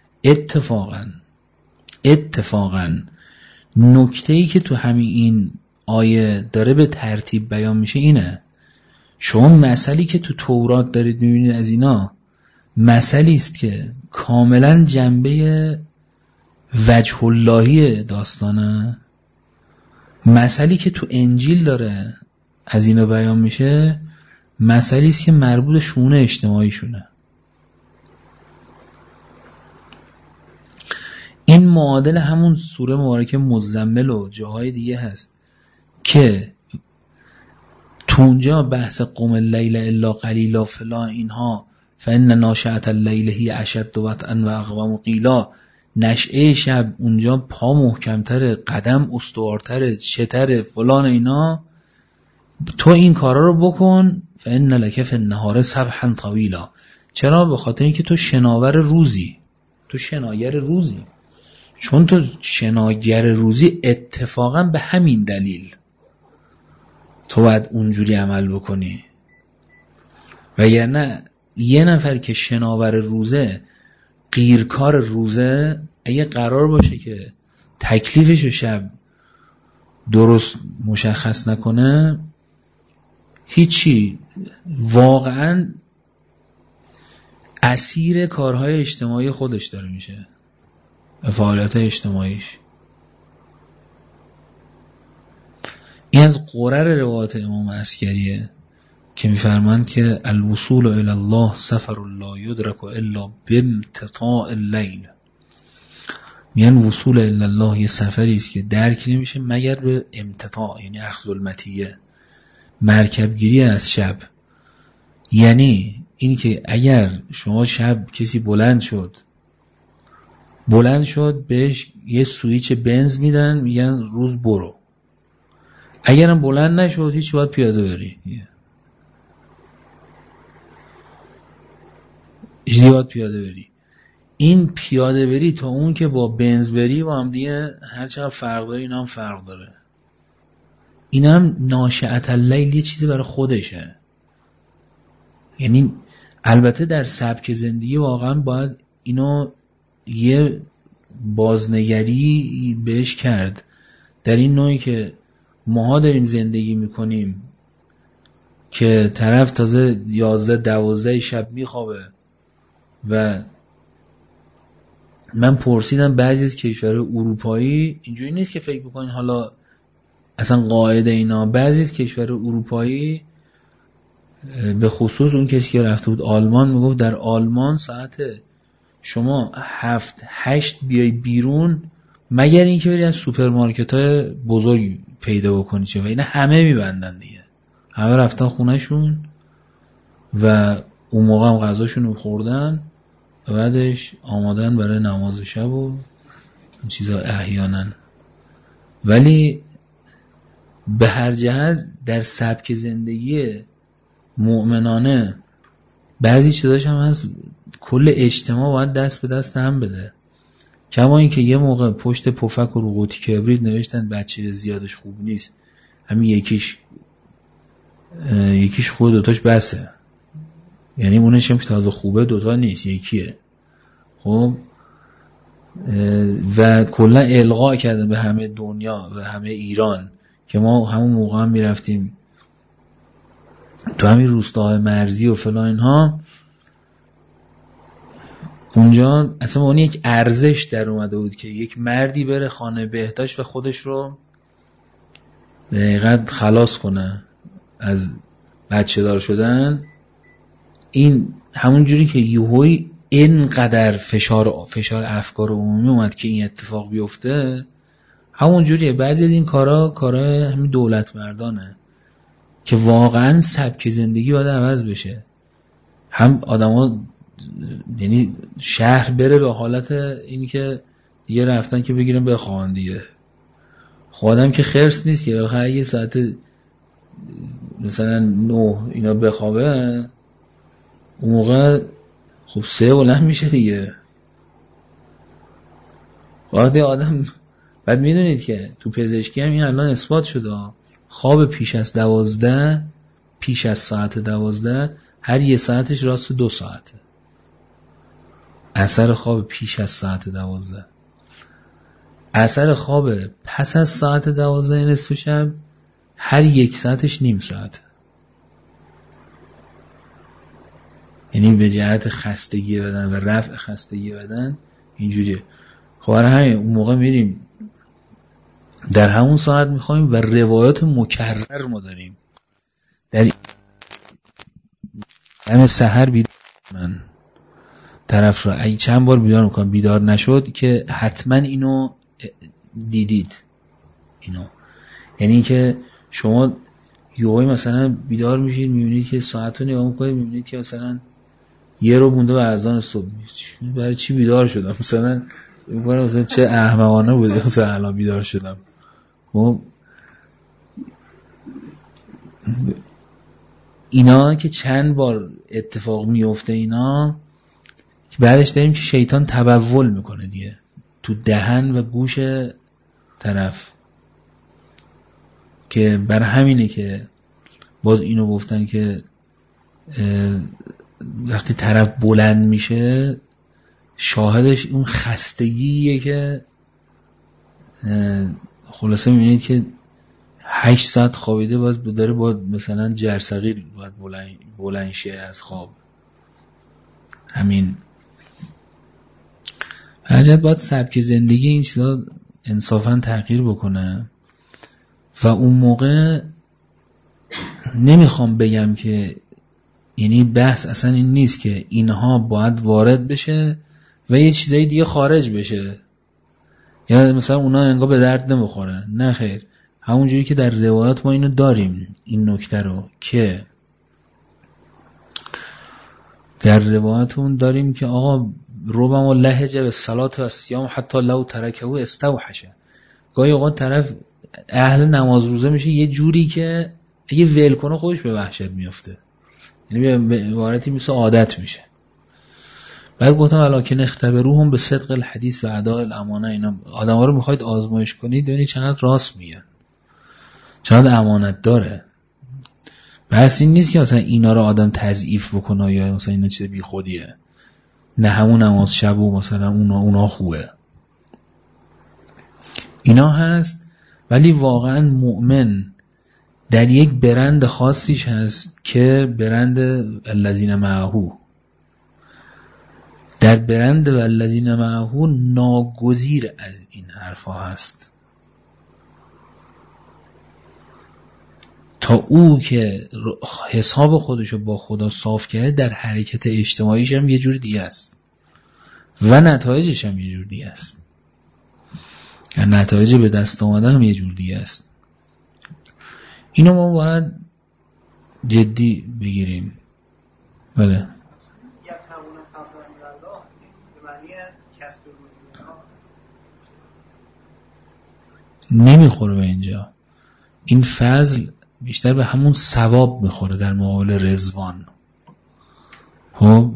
اتفاقاً نکته‌ای که تو همین این آیه داره به ترتیب بیان میشه اینه، شما مسئله که تو تورات دارید میبینید از اینا مسئله است که کاملا جنبه وجه اللهی داستانه. مسئله که تو انجیل داره از اینا بیان میشه مسئله است که مربوط به شؤون اجتماعی شونه. این معادل همون سوره مبارکه مزمل و جاهای دیگه هست که تو اونجا بحث قم اللیل الا قلیلا فلان اینها، فان ناشئة اللیل هی اشد وطئا و اقوم قیلا، نشعه شب اونجا پا محکمتره، قدم استوارتره، چتره فلان اینا، تو این کارا رو بکن. فان لک فی النهار سبحا طویلا. چرا؟ به خاطر اینکه تو شناور روزی، تو شناگر روزی. چون تو شناگر روزی اتفاقا به همین دلیل تو باید اونجوری عمل بکنی. وگرنه یه نفر که شناور روزه، قیرکار روزه، اگه قرار باشه که تکلیفش شب درست مشخص نکنه، هیچی، واقعا اسیر کارهای اجتماعی خودش داره میشه، فعالیت اجتماعیش. این از قرر روایت امام عسکریه که میفرماند که الوصول الی الله سفر لا یدرک الا بامتطاع اللیل. میگن وصول الی الله یه سفری است که درک نمیشه مگر به امتطاع، یعنی اخذ المطیه، مرکبگیری از شب. یعنی این که اگر شما شب کسی بلند شد بهش یه سویچ بنز میدن، میگن روز برو. اگرم بلند نشد هیچ، باید پیاده بری. این پیاده بری تا اون که با بنز بری با هم دیگه هر چقدر فرق داره، این هم فرق داره. این هم ناشئة اللیل یه چیزی برای خودشه. یعنی البته در سبک زندگی واقعا باید اینو یه بازنگری بهش کرد، در این نوعی که ماها داریم زندگی میکنیم که طرف تازه 11-12 شب میخوابه و من پرسیدم بعضی از کشورهای اروپایی اینجوری نیست که فکر بکنین حالا اصلا قاعده اینا، بعضی از کشورهای اروپایی به خصوص اون کسی که رفته بود آلمان میگفت در آلمان ساعت شما 7-8 بیای بیرون مگر اینکه بری از سوپرمارکت‌های بزرگ پیدا بکنی چه و اینا همه میبندن دیگه، همه رفتن خونهشون و اون موقع هم غذاشون رو خوردن و بعدش آمادن برای نماز شب و این چیزا احیانا. ولی به هر جهت در سبک زندگی مؤمنانه بعضی چیزاش هم هست کل اجتماع باید دست به دست هم بده. کما این که یه موقع پشت پفک و رو قوطی کبریت نوشتن بچه زیادش خوب نیست، همین یکیش خوبه دوتاش بسه، یعنی اونش هم که تازه خوبه دوتا نیست یکیه. خب و کلا الغا کرده به همه دنیا و همه ایران که ما همون موقع هم میرفتیم تو همین روستاهای مرزی و فلان اینها، اونجا اصلا اون یک ارزش در اومده بود که یک مردی بره خانه بهداشت و خودش رو دقیقاً خلاص کنه از بچه دار شدن. این همون جوری که یهویی اینقدر فشار افکار عمومی اومد که این اتفاق بیفته، همون جوریه بعضی از این کارا همین دولت مردانه که واقعاً سبک زندگی باید عوض بشه. هم آدما یعنی شهر بره به حالت اینی که دیگه رفتن که بگیرن بخوان دیگه، خودم که خرس نیست که بالاخره یه ساعت مثلا 9 اینا بخوابه، اون موقع خب 3 بلند میشه دیگه. وقتی آدم بعد میدونید که تو پزشکی هم این الان اثبات شده خواب پیش از ساعت 12 هر یه ساعتش راست 2 ساعته. اثر خواب پیش از ساعت 12، اثر خواب پس از ساعت 12 نصف شب هر 1 ساعتش نیم ساعته. یعنی به جهت خستگی بدن و رفع خستگی بدن اینجوریه. خب همین اون موقع میریم در همون ساعت میخوایم و روایات مکرر ما داریم در همه سحر بیدار کنن طرف را، اگه چند بار بیدار میکنم بیدار نشد که حتما اینو دیدید اینو، یعنی که شما یوهی مثلا بیدار میشید میبینید که ساعت رو نگاه میکنید میبینید که مثلا 1 رو مونده به اذان صبح، برای چی بیدار شدم؟ مثلا چه احمقانه بوده مثلا الان بیدار شدم. اینا که چند بار اتفاق میفته اینا که بعدش داریم که شیطان تبول میکنه دیگه تو دهن و گوش طرف، که بر همینه که باز اینو گفتن که وقتی طرف بلند میشه شاهدش اون خستگیه که خلاصه میبینید که 8 ساعت خوابیده باز داره با مثلا جرثقیل باید بلند شه از خواب. همین حاجت باید سبک زندگی این چیزا انصافا تغییر بکنه و اون موقع نمیخوام بگم که یعنی بحث اصلا این نیست که اینها باید وارد بشه و یه چیزایی دیگه خارج بشه یا مثلا اونا انگار به درد نمیخوره، نه خیر. همونجوری که در روایات ما اینو داریم این نکته رو که در روایاتمون داریم که آقا ربما لهجه به صلات و صیام حتی لو ترکه استوحشه. گاهی اوقات طرف اهل نماز روزه میشه یه جوری که اگه ول کنه خودش به وحشت میفته، یعنی به عبارتی مثل عادت میشه. بعد گفتم ولکن اختبروهم به صدق الحدیث و اداء الامانه. اینا آدما رو میخواید آزمایش کنید ببینید چقدر راست میگن، چقدر امانت داره. بس این نیست که مثلا اینا رو آدم تضعیف بکنه یا مثلا اینا چیز بی خودیه، نه همون نماز شب و مثلا اونا خوبه، اینا هست. ولی واقعا مؤمن در یک برند خاصیش هست که برند الذین معه، در برند والذین معه ناگزیر از این حرفا هست. تا او که حساب خودشو با خدا صاف کرده، در حرکت اجتماعیش هم یه جور دیگه است و نتایجش هم یه جور دیگه است، نتایج به دست آمده هم یه جور دیگه است. اینو ما باید جدی بگیریم. بله نمیخوره به اینجا. این فضل بیشتر به همون ثواب میخوره در مقابل رضوان. خب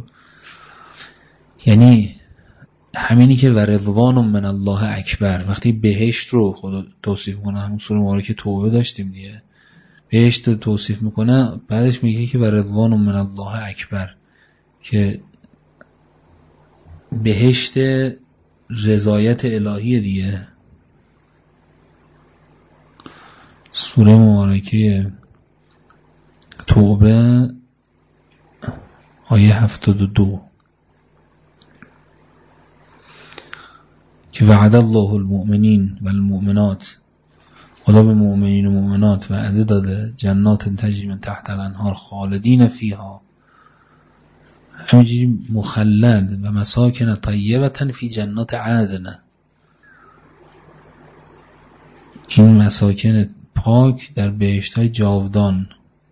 یعنی همینی که و رضوان من الله اکبر، وقتی بهشت رو خدا توصیف کنه، همون سوره مبارکه توبه داشتیم دیگه، بهشت رو توصیف میکنه، بعدش میگه که و رضوان من الله اکبر، که بهشت رضایت الهی دیگه. سوره مبارکه توبه آیه 72 که وعد الله المؤمنین و المؤمنات، خدا به مؤمنین و مؤمنات وعده داده جنات تجری من تحت الانهار خالدین فیها، همینجوری مخلد و مساکن طیبة فی جنات عدن. این مساکن پاک در بهشت‌های جاودان،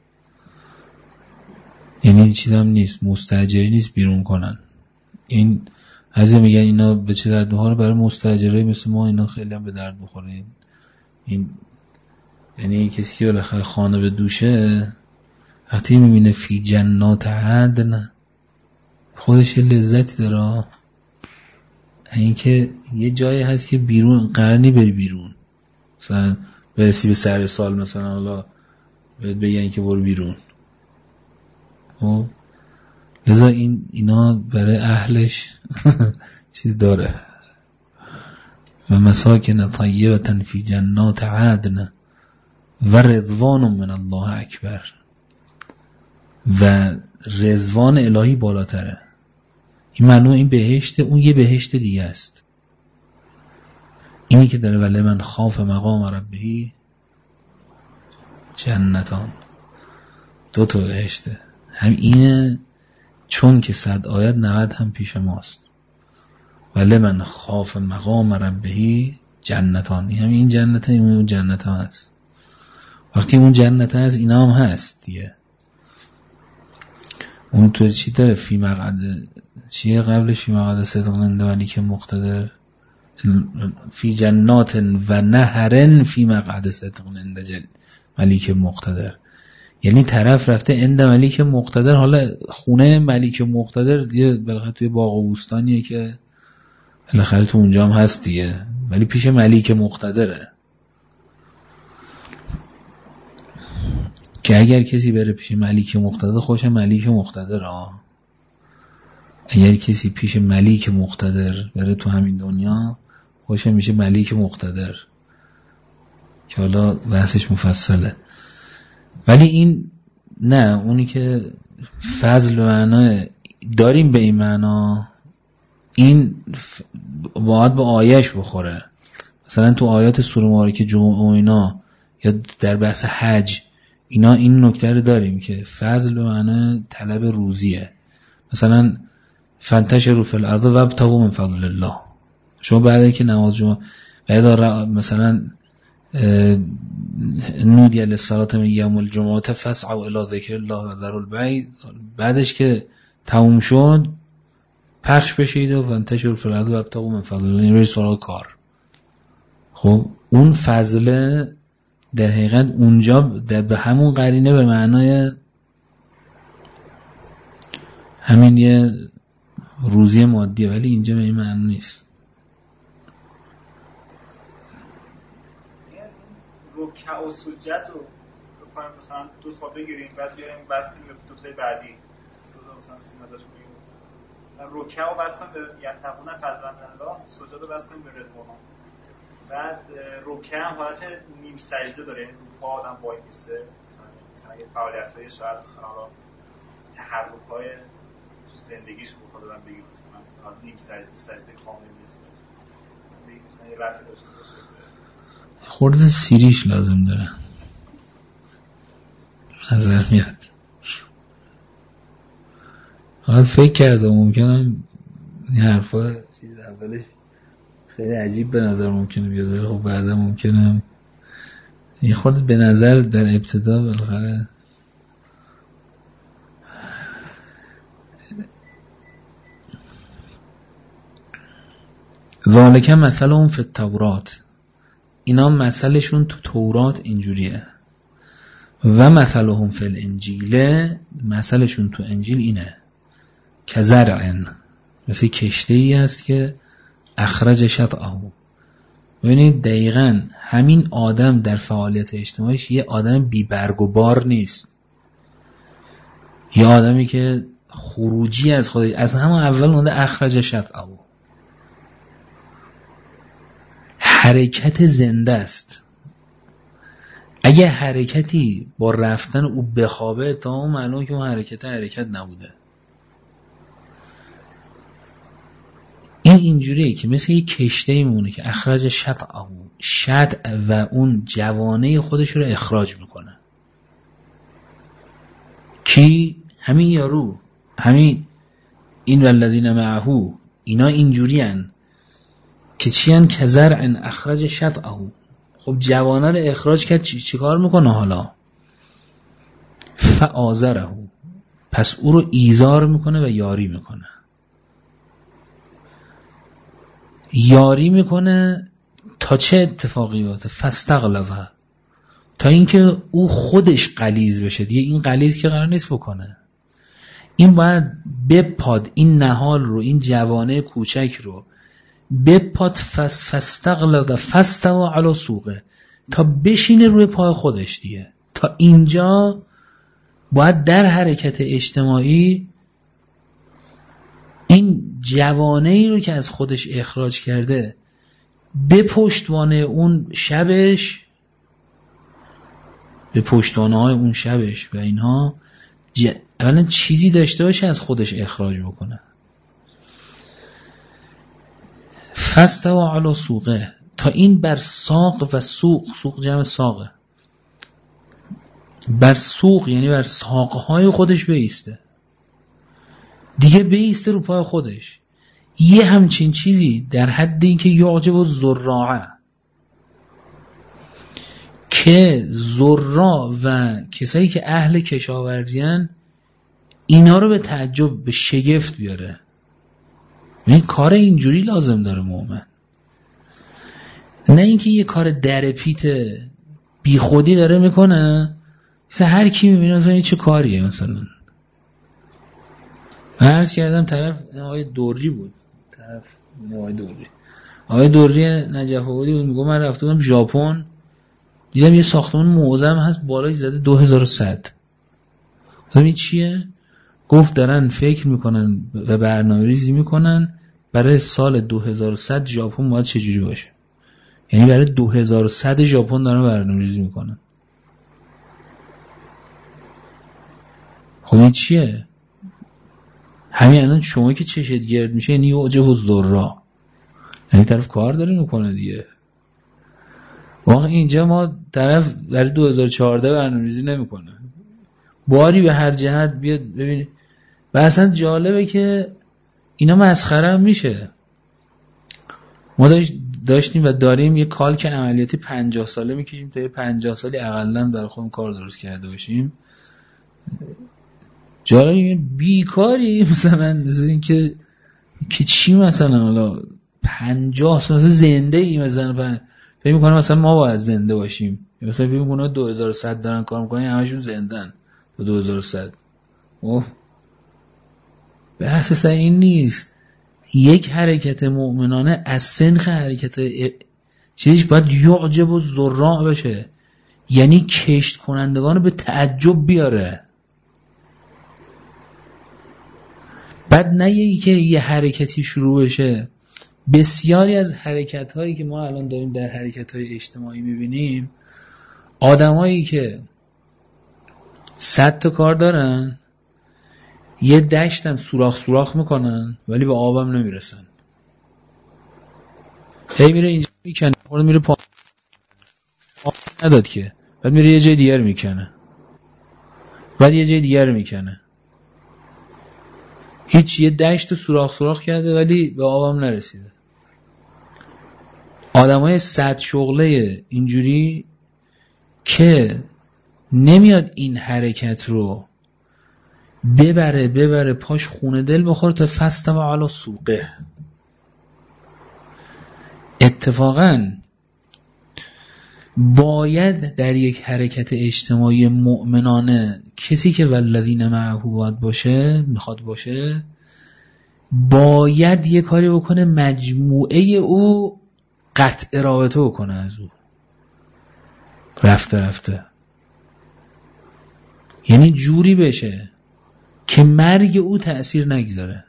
یعنی چیز هم نیست، مستاجری نیست بیرون کنن. این از میگن اینا به چه درد میخوره؟ برای مستاجره مثل ما اینا خیلی هم به درد میخوره. این یعنی کسی که بالاخره خانه به دوشه، وقتی میبینه فی جنات عدن، خودش یه لذتی داره. این که یه جایی هست که بیرون قرار نی بری بیرون، مثلا برسی به سر سال مثلا حالا بگن که برو بیرون. خب لذا اینا برای اهلش چیز داره. و مساکن طیبة فی جنات عدن و رضوان من الله اکبر، و رضوان الهی بالاتره. این معنی این بهشت، اون یه بهشت دیگه است. اینی که داره ولی من خاف مقام ربهی جنتان، دو تا بهشته. هم اینه چون که 100 آیت 90 هم پیش ماست. ولی من خاف مقام ربهی جنتان، هم این جنت هم اون جنت هم هست. وقتی اون جنت هست اینا هم هست دیگه. اون تو چی داره؟ فی مقعد چیه قبلش؟ فی مقعد صدق عند ملیک مقتدر، فی جنات و نهر فی مقعد صدق عند ملیک مقتدر. یعنی طرف رفته عند ملیک مقتدر، حالا خونه ملیک مقتدر یه بالاخره توی باغ و بوستانیه که بالاخره تو اونجا هم هست دیگه، ولی پیش ملیک مقتدره. که اگر کسی بره پیش ملیک مقتدر، خوش ملیک مقتدر اگر کسی پیش ملیک مقتدر بره تو همین دنیا، خوش میشه ملیک مقتدر، که حالا بحثش مفصله. ولی این نه، اونی که فضل و معنا داریم به این معنا، این باید به آیهش بخوره. مثلا تو آیات سوره مبارکه جمعه و اینا، یا در بحث حج اینا، این نکته رو داریم که فضل به معنی طلب روزیه. مثلا فانتشروا فی الارض وابتغوا من فضل الله. شما بعد که نماز جمعه مثلا نودی للصلاة من یوم الجمعه فاسعوا الی ذکر الله و ذروا البیع، بعدش که تموم شد پخش بشید و فانتشروا فی الارض وابتغوا من فضل الله، این روی سراغ کار. خب اون فضل در حقیقت اونجا به همون قرینه به معنای همین یه روزی مادیه، ولی اینجا به این معنی نیست. رکع و سجد و می‌کنیم مثلا دو تا بگیریم بعد بیاریم بس کنیم به دو تای بعدی دو تا مثلا سینه داشت میگیم رکوع رو بس کنیم به یتقون فضل من الله، سجده رو بس کنیم به رضوان. بعد رکوع هم حالت نیم سجده داره، یعنی رو پا آدم وای میسته، مثلا یه فعالیت‌های شاید مثلا تحرک‌های تو زندگیش رو خودم بگیم مثلا نیم سجده کامل نیست، مثلا یه رفعی داشته باشه خورده سیریش لازم داره نظر میاد. حالا فکر کردم ممکنم این حرفا چیز اولش خیلی عجیب به نظر ممکنه بیاد، خب بعدا ممکنه یه خود به نظر در ابتدا بالاخره ذالک مثلهم فی التورات، اینا مثلشون تو تورات اینجوریه، و مثلهم فی الانجیل، مثلشون تو انجیل اینه، کزرع، مثل کشته‌ای است که اخرج شطأه. ببینید دقیقاً همین آدم در فعالیت اجتماعیش یه آدم بی برگ و بار نیست، یه آدمی که خروجی از خودش از همون اول مونده اخرج شطأه، حرکت زنده است. اگه حرکتی با رفتن او بخوابه تا اون معلومه که اون حرکت نبوده. این اینجوریه که مثل یک کشته میمونه که اخراج شطع و اون جوانه خودش رو اخراج میکنه. کی؟ همین یارو، همین این والذین معه، اینا اینجورین که چیان کزرع اخراج شطعه. خب جوانه رو اخراج کرد، چی کار میکنه حالا؟ فآزره، پس او رو ایزار میکنه و یاری میکنه. یاری میکنه تا چه اتفاقی بیفته؟ فاستغلظ، تا اینکه او خودش غلیظ بشه. دیگه این غلیظ که قرار نیست بکنه، این باید بپاد این نهال رو، این جوانه کوچک رو بپاد، فاستغلظ فاستوى علی سوقه، تا بشینه روی پای خودش. دیگه تا اینجا باید در حرکت اجتماعی این جوانه‌ای رو که از خودش اخراج کرده به پشتوانه اون شبش، به پشتوانه‌های اون شبش و اینها اولا چیزی داشته باشه از خودش اخراج بکنه. فاستوى علی سوقه، تا این بر ساق و سوق جمع ساقه، بر سوق یعنی بر ساقهای خودش بیسته. دیگه بیسته رو پای خودش. یه همچین چیزی در حد این که یعجب الزراعه، که زراع و کسایی که اهل کشاورزیان اینا رو به تعجب، به شگفت بیاره. این کار اینجوری لازم داره مومن، نه اینکه یه کار درپیت بی خودی داره میکنه. مثلا هر کی میبینه مثلا چه کاریه. مثلا عرض کردم طرف آقای دوری بود، آقای دوری نجف آبادی بود، میگم من رفته بودم ژاپن، دیدم یه ساختمان معظم هست بالاش زده 2100. گفتم این چیه؟ گفت دارن فکر میکنن و برنامه‌ریزی میکنن برای سال 2100 ژاپن باید چجوری باشه. یعنی برای 2100 ژاپن دارن برنامه‌ریزی میکنن. خب این چیه؟ همین الان شما که چشت گرد میشه یعنی یعجب الزراع، یعنی طرف کار داره میکنه دیگه. واقعا اینجا ما طرف برای 2014 برنامه‌ریزی نمیکنه، باری به هر جهت بیاد ببینید. و اصلا جالبه که اینا مسخره هم میشه. ما داشتیم و داریم یه کالک عملیاتی 50 ساله میکشیم تا یه 50 سالی اقلا برای خودمون کار درست کرده باشیم. جالبه بیکاری مثلا این که چی مثلا حالا 50 سال زنده ای مثلا فکر میکنم مثلا ما باید زنده باشیم، مثلا فکر میکنم 2100 دارن کار میکنن همشون زندن تا 2100. بحث سر این نیست. یک حرکت مؤمنانه از سنخ حرکت چیزش باید یعجب الزراع بشه. یعنی کشت کنندگان رو به تعجب بیاره. بعد نه که یه حرکتی شروع بشه. بسیاری از حرکت هایی که ما الان داریم در حرکت های اجتماعی میبینیم، آدم هایی که 100 تا کار دارن، یه دشتم سوراخ میکنن ولی به آبم نمیرسن. هی میره اینجا میکنه، خورده میره آب نداد که، بعد میره یه جای دیگر میکنه، بعد یه جای دیگر میکنه. هیچ، یه دشت سوراخ کرده ولی به آبم نرسیده. آدمای 100 شغله اینجوری که نمیاد این حرکت رو ببره پاش خونه دل بخوره تا فستم علی سوقه. اتفاقاً باید در یک حرکت اجتماعی مؤمنانه کسی که والذین معه باید باشه، میخواد باشه، باید یه کاری بکنه مجموعه او قطع رابطه بکنه از او رفته، یعنی جوری بشه که مرگ او تأثیر نگذاره.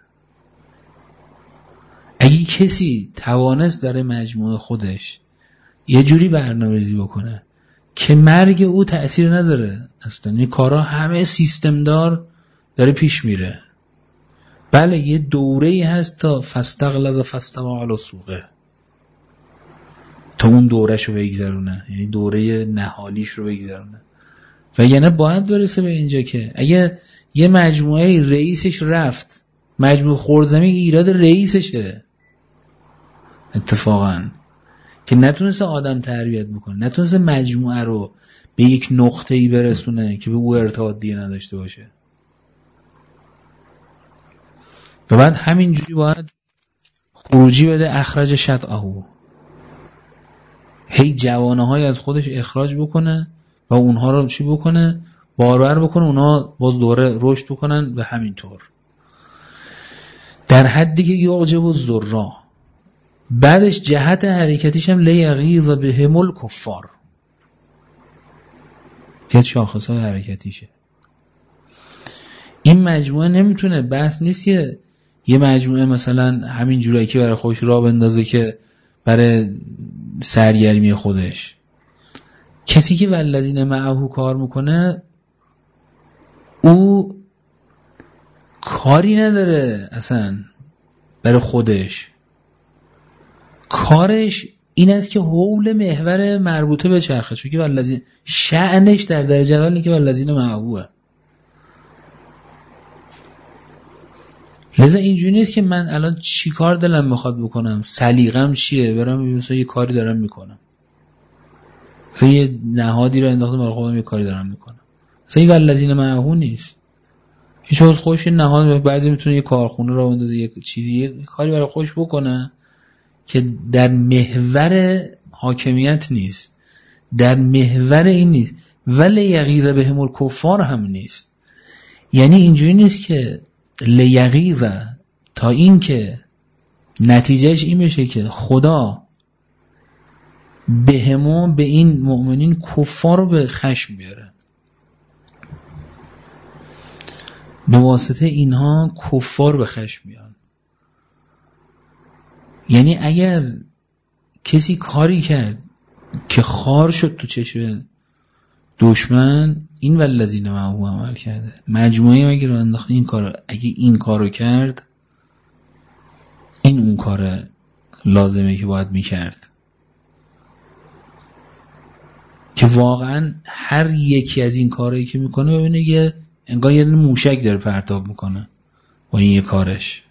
اگه کسی توانست داره مجموعه خودش یه جوری برنامه‌ریزی بکنه که مرگ او تأثیر نذاره، اصلا این کارا همه سیستم دار داره پیش میره. بله یه دوره‌ای هست تا فاستغلظ فاستوى علی سوقه، تا اون دوره‌شو بگذرونه، یعنی دوره نهالیش رو بگذرونه. و یعنی باید برسه به اینجا که اگه یه مجموعه رئیسش رفت، مجموعه خرزمی ایراد رئیسشه اتفاقاً، که نتونسته آدم تربیت بکنه، نتونسته مجموعه رو به یک نقطه‌ای برسونه که به او ارتباط دیگه نداشته باشه. و بعد همینجوری باید خروجی بده، اخرج شطأه، هی جوانه‌های از خودش اخراج بکنه و اونها رو چی بکنه؟ بارور بکنه، اونها باز دوره رشد بکنن و همینطور در حدی که یعجب الذرا. بعدش جهت حرکتیش هم لیغیظ بهم الکفار، که شاخصهای حرکتیشه. این مجموعه نمیتونه، بس نیست که یه مجموعه مثلا همین جورایی که برای خودش راه بندازه که برای سرگرمی خودش. کسی که والذین معه کار میکنه او کاری نداره اصلا برای خودش، کارش این است که حول محور مربوطه به چرخه، چون که والذین شأنش در درجه اولی که والذین معه. لذا اینجوری نیست که من الان چی کار دلم میخواد بکنم، سلیقم چیه، برام مثلا یه کاری دارم میکنم، مثلا یه نهادی رو انداختم برای خودم یه کاری دارم میکنم. مثلا این والذین معه نیست. هیچ از خودش نهاد، بعضی میتونه یه کارخونه رو بندازه، یه چیزی، یه کاری برای خودش بکنه که در محور حاکمیت نیست، در محور این نیست، ولی یغیظ بهم الکفار هم نیست. یعنی اینجوری نیست که لیغیظ تا این که نتیجهش این بشه که خدا بهمون، به این مؤمنین کفار رو به خشم بیاره، به واسطه اینها کفار به خشم میان. یعنی اگر کسی کاری کرد که خار شد تو چشم دشمن، این والذین معه عمل کرده، مجموعه مگه رو انداخت این کارو، اگه این کارو کرد این اون کار لازمه که باید میکرد. که واقعا هر یکی از این کارهایی که میکنه ببینه یه انگار یه موشک داره پرتاب میکنه با این یه کارش.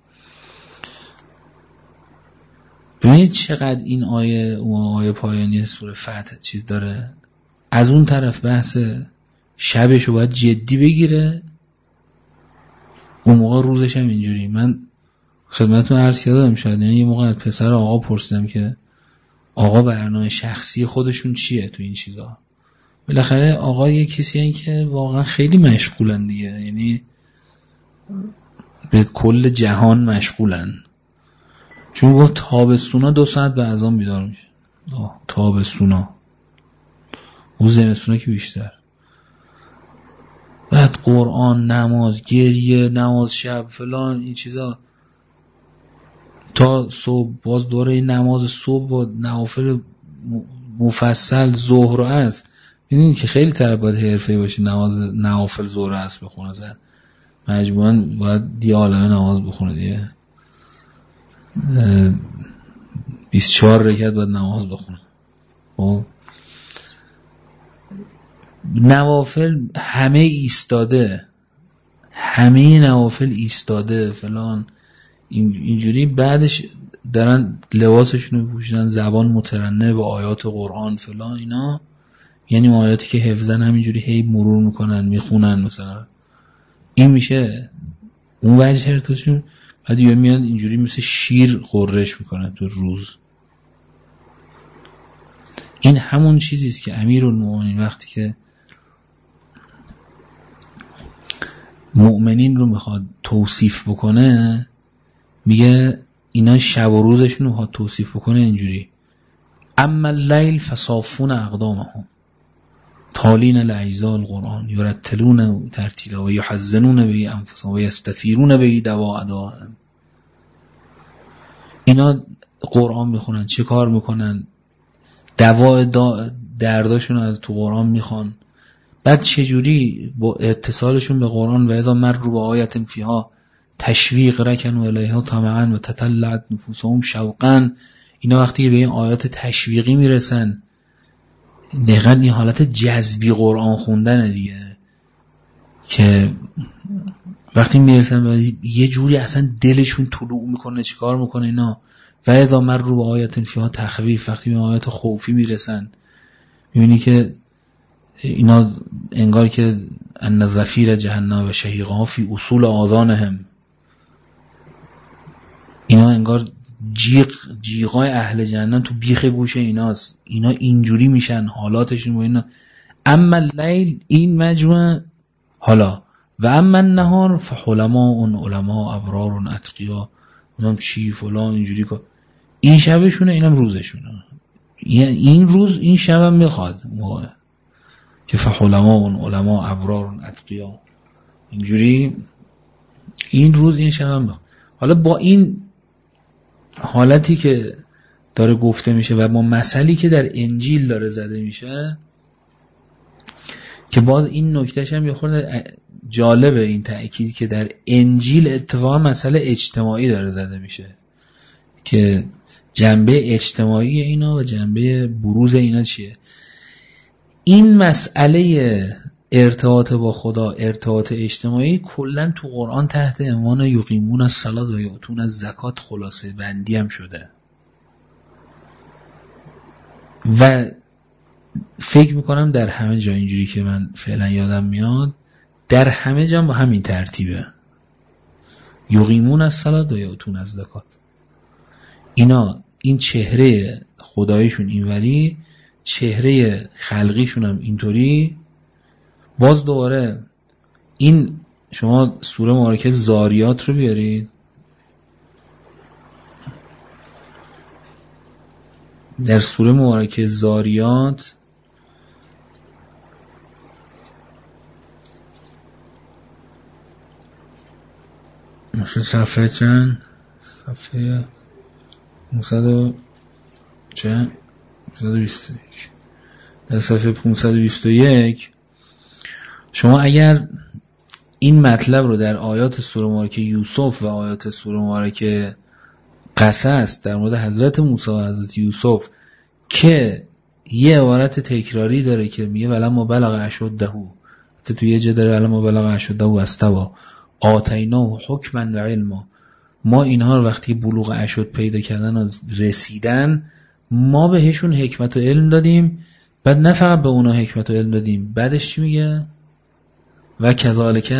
ببینید چقدر این آیه پایانی سوره فتح چیز داره. از اون طرف بحث شبش رو باید جدی بگیره، اون موقع روزش هم اینجوری. من خدمتتون عرض کردم شاید، یعنی یه موقع از پسر آقا پرسیدم که آقا برنامه شخصی خودشون چیه تو این چیزا. بالاخره آقا یه کسی هن که واقعا خیلی مشغولن دیگه، یعنی به کل جهان مشغولن. چون گفت تابستونا 2 ساعت به اذان بیدار میشه. تابستونا اون زمستونه که بیشتر. بعد قرآن، نماز، گریه، نماز شب، فلان این چیزا تا صبح، باز دوره نماز صبح با نوافل مفصل ظهر و عصر. ببینید که خیلی طرف باید حرفه‌ای باشه نماز نوافل ظهر و عصر بخونه. زن مجموعاً باید دی عالمه نماز بخونه دیگه. 24 رکعت باید نماز بخونه. خب نوافل همه ایستاده، همه نوافل ایستاده فلان اینجوری، بعدش دارن لباسشون رو پوشیدن، زبان مترنم با آیات قرآن فلان اینا، یعنی آیاتی که حفظن همینجوری هی مرور میکنن میخونن مثلا. این میشه اون وجه ارتاشون. بعد یه میاد اینجوری مثل شیر قررش میکنه تو روز. این همون چیزیست که امیرالمومنین وقتی که مؤمنین رو میخواد توصیف بکنه میگه اینا شب و روزشون رو میخواد توصیف بکنه اینجوری: اما اللیل فصافون اقدامهم تالین العیزا القرآن یرتلون ترتیلا و یحزنون به انفسهم و یستثیرون به دواء دائم. اینا قرآن میخونن، چه کار میکنن؟ دواء درداشون از تو قرآن میخوان. بعد چجوری با اتصالشون به قرآن و اذا مروا بآیة فیها تشویق رکنوا الیها طمعا و تطلعت نفوسهم شوقا، اینا وقتی به این آیات تشویقی میرسن، دقیقا این حالت جذبی قرآن خوندن دیگه، که وقتی میرسن یه جوری اصلا دلشون طلوع میکنه. چیکار میکنه اینا؟ و اذا مروا بآیة فیها تخویف، وقتی به آیات خوفی میرسن میبینی که اینا انگار که ان زفیر جهنم و شهیقها فی اصول آذانهم، اینا انگار جیغای اهل جهنم تو بیخ گوش ایناست. اینا اینجوری میشن حالاتشون با اینا. اما اللیل این مجموعه حالا، و اما النهار فحلماء علماء ابرار اتقیا، اونم چی فلان اینجوری که این شبشونه اینم روزشونه. این روز این شبم میخواد موقع که فحلماء علماء ابرار اتقیا، اینجوری این روز این شبم میخواد. حالا با این حالتی که داره گفته میشه و با مثلی که در انجیل داره زده میشه، که باز این نکتهش هم یه خورده جالبه، این تأکید که در انجیل اتفاقا مسئله اجتماعی داره زده میشه، که جنبه اجتماعی اینا و جنبه بروز اینا چیه. این مسئله ارتباط با خدا، ارتباط اجتماعی، کلن تو قرآن تحت عنوان یقیمون الصلاة و یؤتون الزکات خلاصه بندی هم شده و فکر میکنم در همه جا اینجوری که من فعلا یادم میاد در همه جا با همین ترتیبه: یقیمون الصلاة و یؤتون الزکات. اینا این چهره خدایشون اینوری، چهره خلقیشون هم اینطوری. باز دوباره این شما سوره مبارکه زاریات رو بیارید، در سوره مبارکه زاریات صفحه چند؟ صفحه 521. در صفحه 521 شما اگر این مطلب رو در آیات سوره مبارکه یوسف و آیات سوره مبارکه قصص در مورد حضرت موسی و حضرت یوسف که یه عبارت تکراری داره که میگه ولما بلغ اشده، حتی تو یه جا داره ولما بلغ اشده و استوى آتیناه حکما و علما، ما اینها رو وقتی بلوغ اشد پیدا کردن و رسیدن ما بهشون حکمت و علم دادیم. بعد نه فقط به اونا حکمت و علم دادیم، بعدش چی میگه؟ و کذالک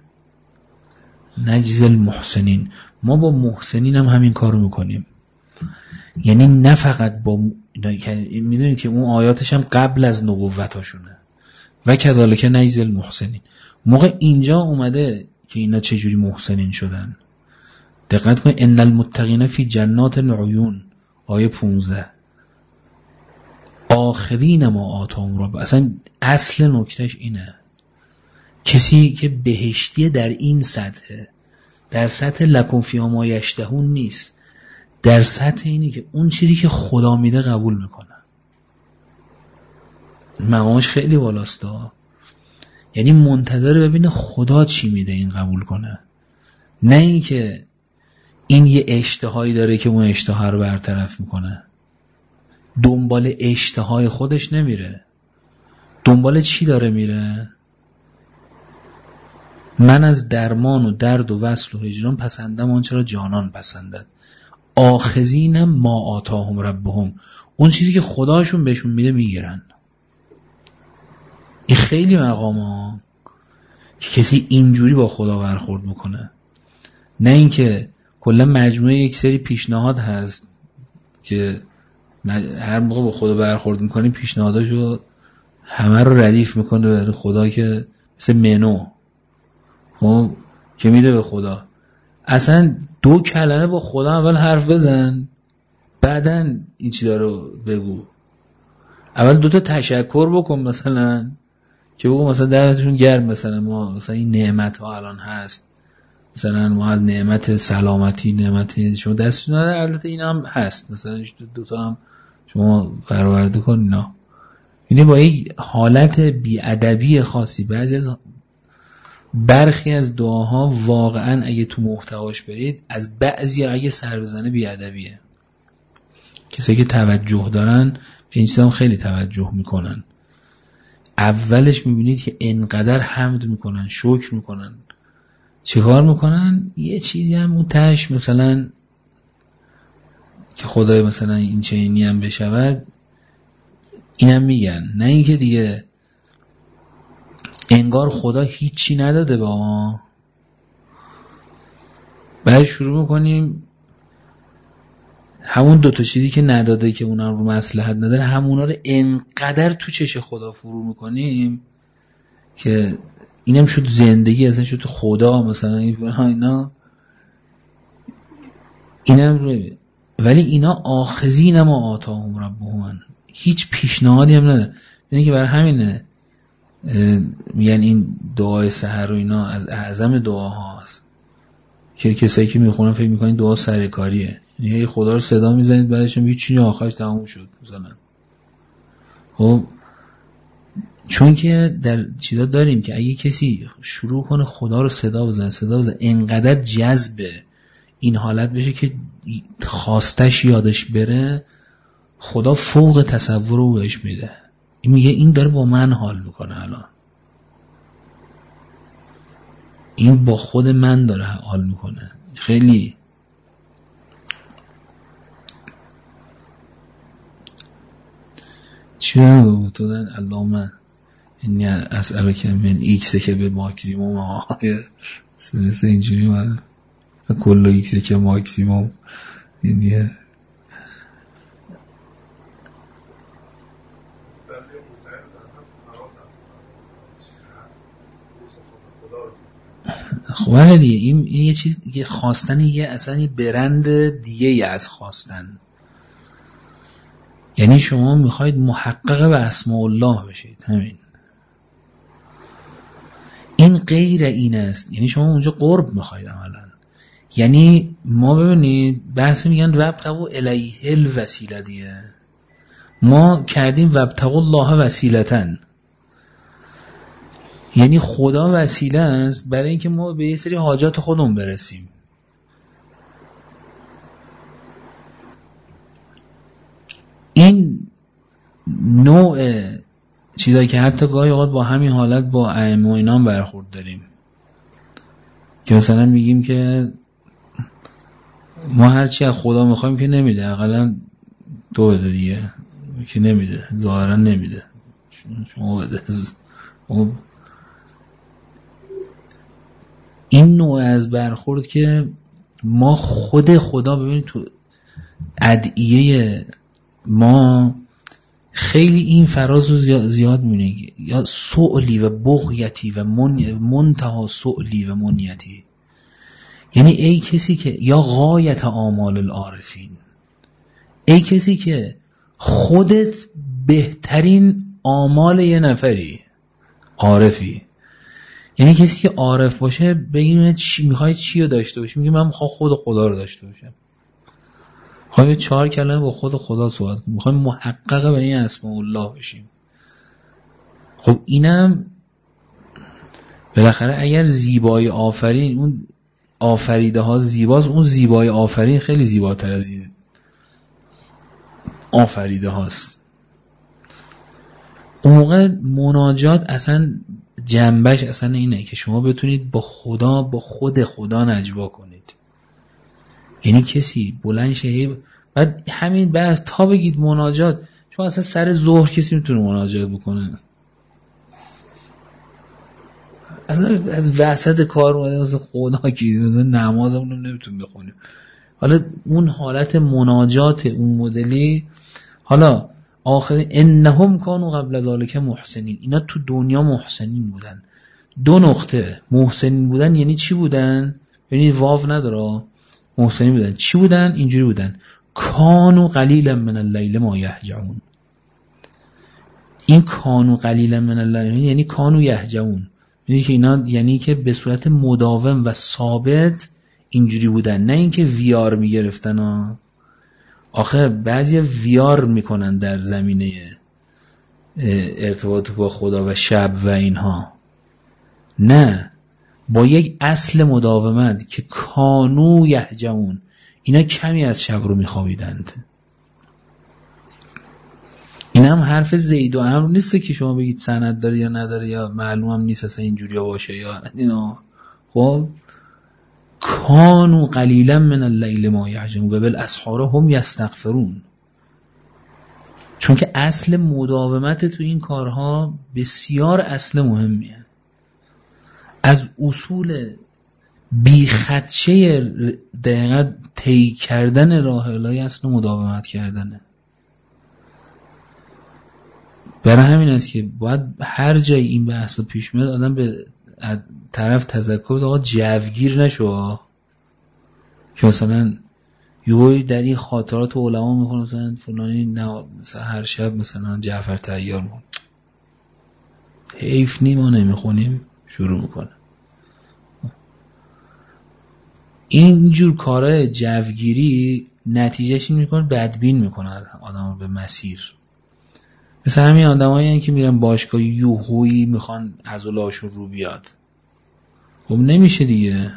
نجزی المحسنین، ما با محسنین هم همین کارو میکنیم. یعنی نه فقط با میدونید که اون آیاتش هم قبل از نبوتاشونه. و کذالک نجزی المحسنین، موقع اینجا اومده که اینا چجوری محسنین شدن. دقت کنید: ان المتقین فی جنات العیون، آیه 15. آخرین ما آتاهم رب. اصلا اصل نکتهش اینه، کسی که بهشتی در این سطحه، در سطح لکم فیها ما یشتهون نیست، در سطح اینه که اون چیزی که خدا میده قبول میکنه. مقامش خیلی بالاست، یعنی منتظر ببینه خدا چی میده این قبول کنه، نه این که این یه اشتهایی داره که اون اشتها رو برطرف میکنه. دنبال اشتهای خودش نمیره، دنبال چی داره میره؟ من از درمان و درد و وصل و هجران پسندم آنچه را جانان پسندد. آخذین ما آتاهم ربهم، اون چیزی که خداشون بهشون میده میگیرن. این خیلی مقامه که کسی اینجوری با خدا برخورد میکنه، نه اینکه کلا مجموعه یک سری پیشنهاد هست که هر موقع با خدا برخورد میکنی پیشنهاداشو همه رو ردیف میکنه برای خدا، که مثل منو خب که میده به خدا. اصلا 2 کلمه با خدا اول حرف بزن، بعدن این چیزا رو بگو. اول 2 تا تشکر بکن، مثلا که بگو مثلا دعوتشون گرم، مثلا ما مثلا این نعمت ها الان هست، مثلا ما از نعمت سلامتی، نعمت شما دستتون داره، البته این هم هست، مثلا 2 تا هم شما برآورده کن اینا. یعنی با یک حالت بی‌ادبی خاصی برخی از دعاها واقعا اگه تو محتواش برید از بعضی اگه سر بزنه بی‌ادبیه. کسایی که توجه دارن به این چیزا خیلی توجه میکنن. اولش میبینید که انقدر حمد میکنن، شکر میکنن، چه کار میکنن، یه چیزی هم اون تهش مثلا که خدای مثلا این چنینی هم بشود اینم میگن، نه اینکه دیگه انگار خدا هیچی نداده به ما. بعد شروع میکنیم همون 2 تا چیزی که نداده که اونا رو مصلحت نداره همونا رو انقدر تو چش خدا فرو میکنیم که اینم شد زندگی، اصلا شد خدا مثلا اینا اینم روی. ولی اینا آخذین ما آتاهم ربهم، هیچ پیشنهادی هم نداره. یعنی که برای همینه میگن این دعای سحر و اینا از اعظم دعاهاست که کسایی که میخونن فکر میکنن دعا سرکاریه، یعنی خدا رو صدا میزنید بعدش هم هیچ چیزی آخرش تموم شد مثلا. خب چون که در چیزا داریم که اگه کسی شروع کنه خدا رو صدا بزنه انقدر جذب این حالت بشه که خواستش یادش بره، خدا فوق تصور رو بهش میده. این میگه این داره با من حال میکنه، الان این با خود من داره حال میکنه. خیلی چرا تو دن اللهم انی اسألک من ایکس که به ماکسیموم های مثل اینجوری من کل ایکس که ماکسیموم اینیه. خب دیگه این یه چیز دیگه، خواستن یه اصلا یه برند دیگه از خواستن. یعنی شما میخواید محقق به اسماء الله بشید، همین. این غیر این است، یعنی شما اونجا قرب میخواید عملا. یعنی ما ببینید بحث میگن وابتغوا الیه الوسیله دیگه، ما کردیم وابتغوا الله وسیلتن، یعنی خدا وسیله است برای اینکه ما به یه سری حاجات خودمون برسیم. این نوع چیزایی که حتی گاهی اوقات با همین حالت با ائمه و اینا برخورد داریم که مثلا میگیم که ما هرچی از خدا میخوایم که نمیده، اقلا تو بده دیگه، که نمیده، ظاهرا نمیده، شما بده. این نوع از برخورد که ما خود خدا، ببینید تو ادعیه ما خیلی این فراز رو زیاد می‌بینی، یا سؤلی و بغیتی و منتها سؤلی و منیتی، یعنی ای کسی که یا غایت آمال العارفین، ای کسی که خودت بهترین آمال یه نفری عارفی. یعنی کسی که عارف باشه بگیم چی میخوای، چی رو داشته باشی، میگه من میخوام خود خدا رو داشته باشم، میخوام 4 کلمه با خود خدا صحبت کنم، میخوام محقق به این اسماء الله بشیم. خب اینم بالاخره اگر زیبایی آفرین، اون آفریده ها زیباست، اون زیبایی آفرین خیلی زیباتر از این آفریده هاست. اون موقع مناجات اصلا جنبش اصلا اینه که شما بتونید با خدا، با خود خدا نجوا کنید. یعنی کسی بلند شه بعد همین بس تا بگید مناجات، شما اصلا سر ظهر کسی میتونه مناجات بکنه، اصلا از وسط کار اومده از خدا گیرید، نمازمون رو نمیتونیم بخونیم. حالا اون حالت مناجات اون مدلی، حالا آخر انهم کانوا قبل ذلک محسنین، اینا تو دنیا محسنین بودن. 2 نقطه محسنین بودن یعنی چی بودن؟ یعنی واو نداره، محسنین بودن چی بودن؟ اینجوری بودن کانوا قلیلا من اللیل ما یهجعون. این کانوا قلیلا من اللیل یعنی کانوا یهجعون، یعنی که اینا یعنی که به صورت مداوم و ثابت اینجوری بودن، نه اینکه ویار میگرفتن ها. آخه بعضی ویار میکنن در زمینه ارتباط با خدا و شب و اینها، نه، با یک اصل مداومت که کانو یهجعون، اینا کمی از شب رو میخوابیدند. این هم حرف زید و عمرو نیست که شما بگید سند داره یا نداره یا معلوم هم نیست اصلا اینجوری باشه یا اینا. خب کانوا قلیلا من اللیل ما یهجعون و بالاسحار هم یستغفرون. چون که اصل مداومت تو این کارها بسیار اصل مهمیه. از اصول بیخدشه دقیقا طی کردن راه الهی اصل مداومت کردنه. برای همین است که باید هر جای این بحث پیش میاد آدم به طرف تذکر بده آقا جوگیر نشو، که مثلا یوی در این خاطرات علما میخونه مثلا فلانی نه مثلا هر شب مثلا جعفر طیار مون حیف نیم ما نمیخونیم شروع میکنه. اینجور کارهای جوگیری نتیجهش این میکنه بدبین میکنه آدم به مسیر. مثل همین آدمایی هستن که میرن باشگاه یوهویی میخوان عضلاشون رو بیاد، خب نمیشه دیگه.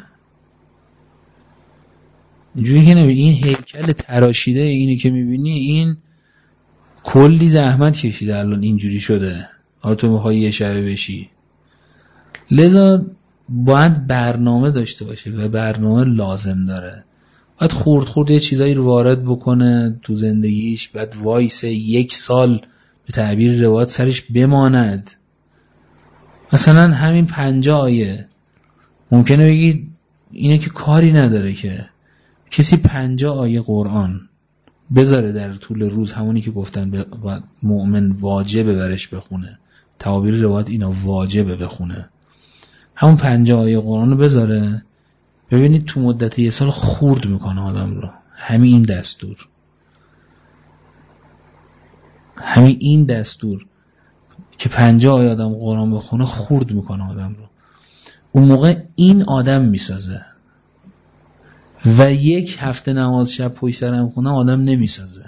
اینجوری که نمیشه. این هیکل تراشیده اینی که میبینی این کلی زحمت کشیده الان اینجوری شده، حالا تو میخوای یه شبه بشی. لذا باید برنامه داشته باشه و برنامه لازم داره. باید خورد خورد یه چیزایی رو وارد بکنه تو زندگیش، بعد وایسه 1 سال به تعبیر روایت سرش بماند. مثلا همین 50 آیه ممکنه بگید اینه که کاری نداره که کسی 50 آیه قرآن بذاره در طول روز، همونی که گفتن مؤمن واجبه برش بخونه، تعابیر روایت اینا واجبه بخونه، همون 50 آیه قرآن رو بذاره، ببینید تو مدت 1 سال خورد میکنه آدم رو. همین این دستور که 50 آیه آدم قرآن بخونه خورد میکنه آدم رو. اون موقع این آدم میسازه و 1 هفته نماز شب پشت سرم خونه آدم نمیسازه.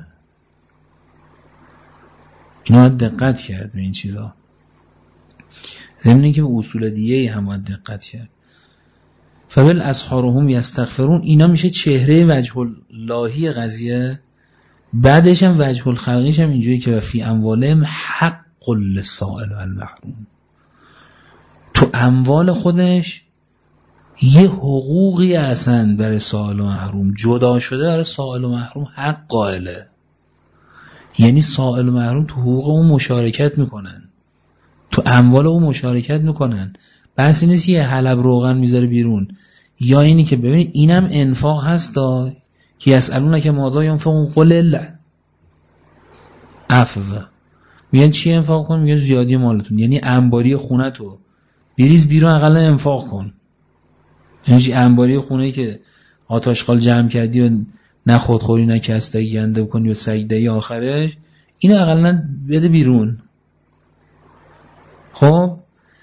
اینا دقت کرد به این چیزا، ضمن که به اصول دیگه هم باید دقت کرد. فبالاسحار هم یستغفرون، اینا میشه چهره وجه اللهی قضیه. بعدش هم وجه الخلقیش هم اینجوری که فی اموالهم حق للسائل و المحروم، تو اموال خودش یه حقوقی اصلا برای سائل و محروم جدا شده، برای سائل و محروم حق قائله. یعنی سائل و محروم تو حقوق اون مشارکت میکنن، تو اموال اون مشارکت میکنن. بس نیست که یه حلب روغن میذاره بیرون، یا اینی که ببینید اینم انفاق هستا که یسالونک ماذا ینفقون قل الله عفو. میگن چی انفاق کن؟ میگن زیادی مالتون، یعنی انباری خونه تو بریز بیرون اقلا انفاق کن. یعنی انباری خونه که آتاشقال جمع کردی و نه خودخوری نه کستگی گنده بکنی و سجده آخرش، اینو اقلا بده بیرون. خب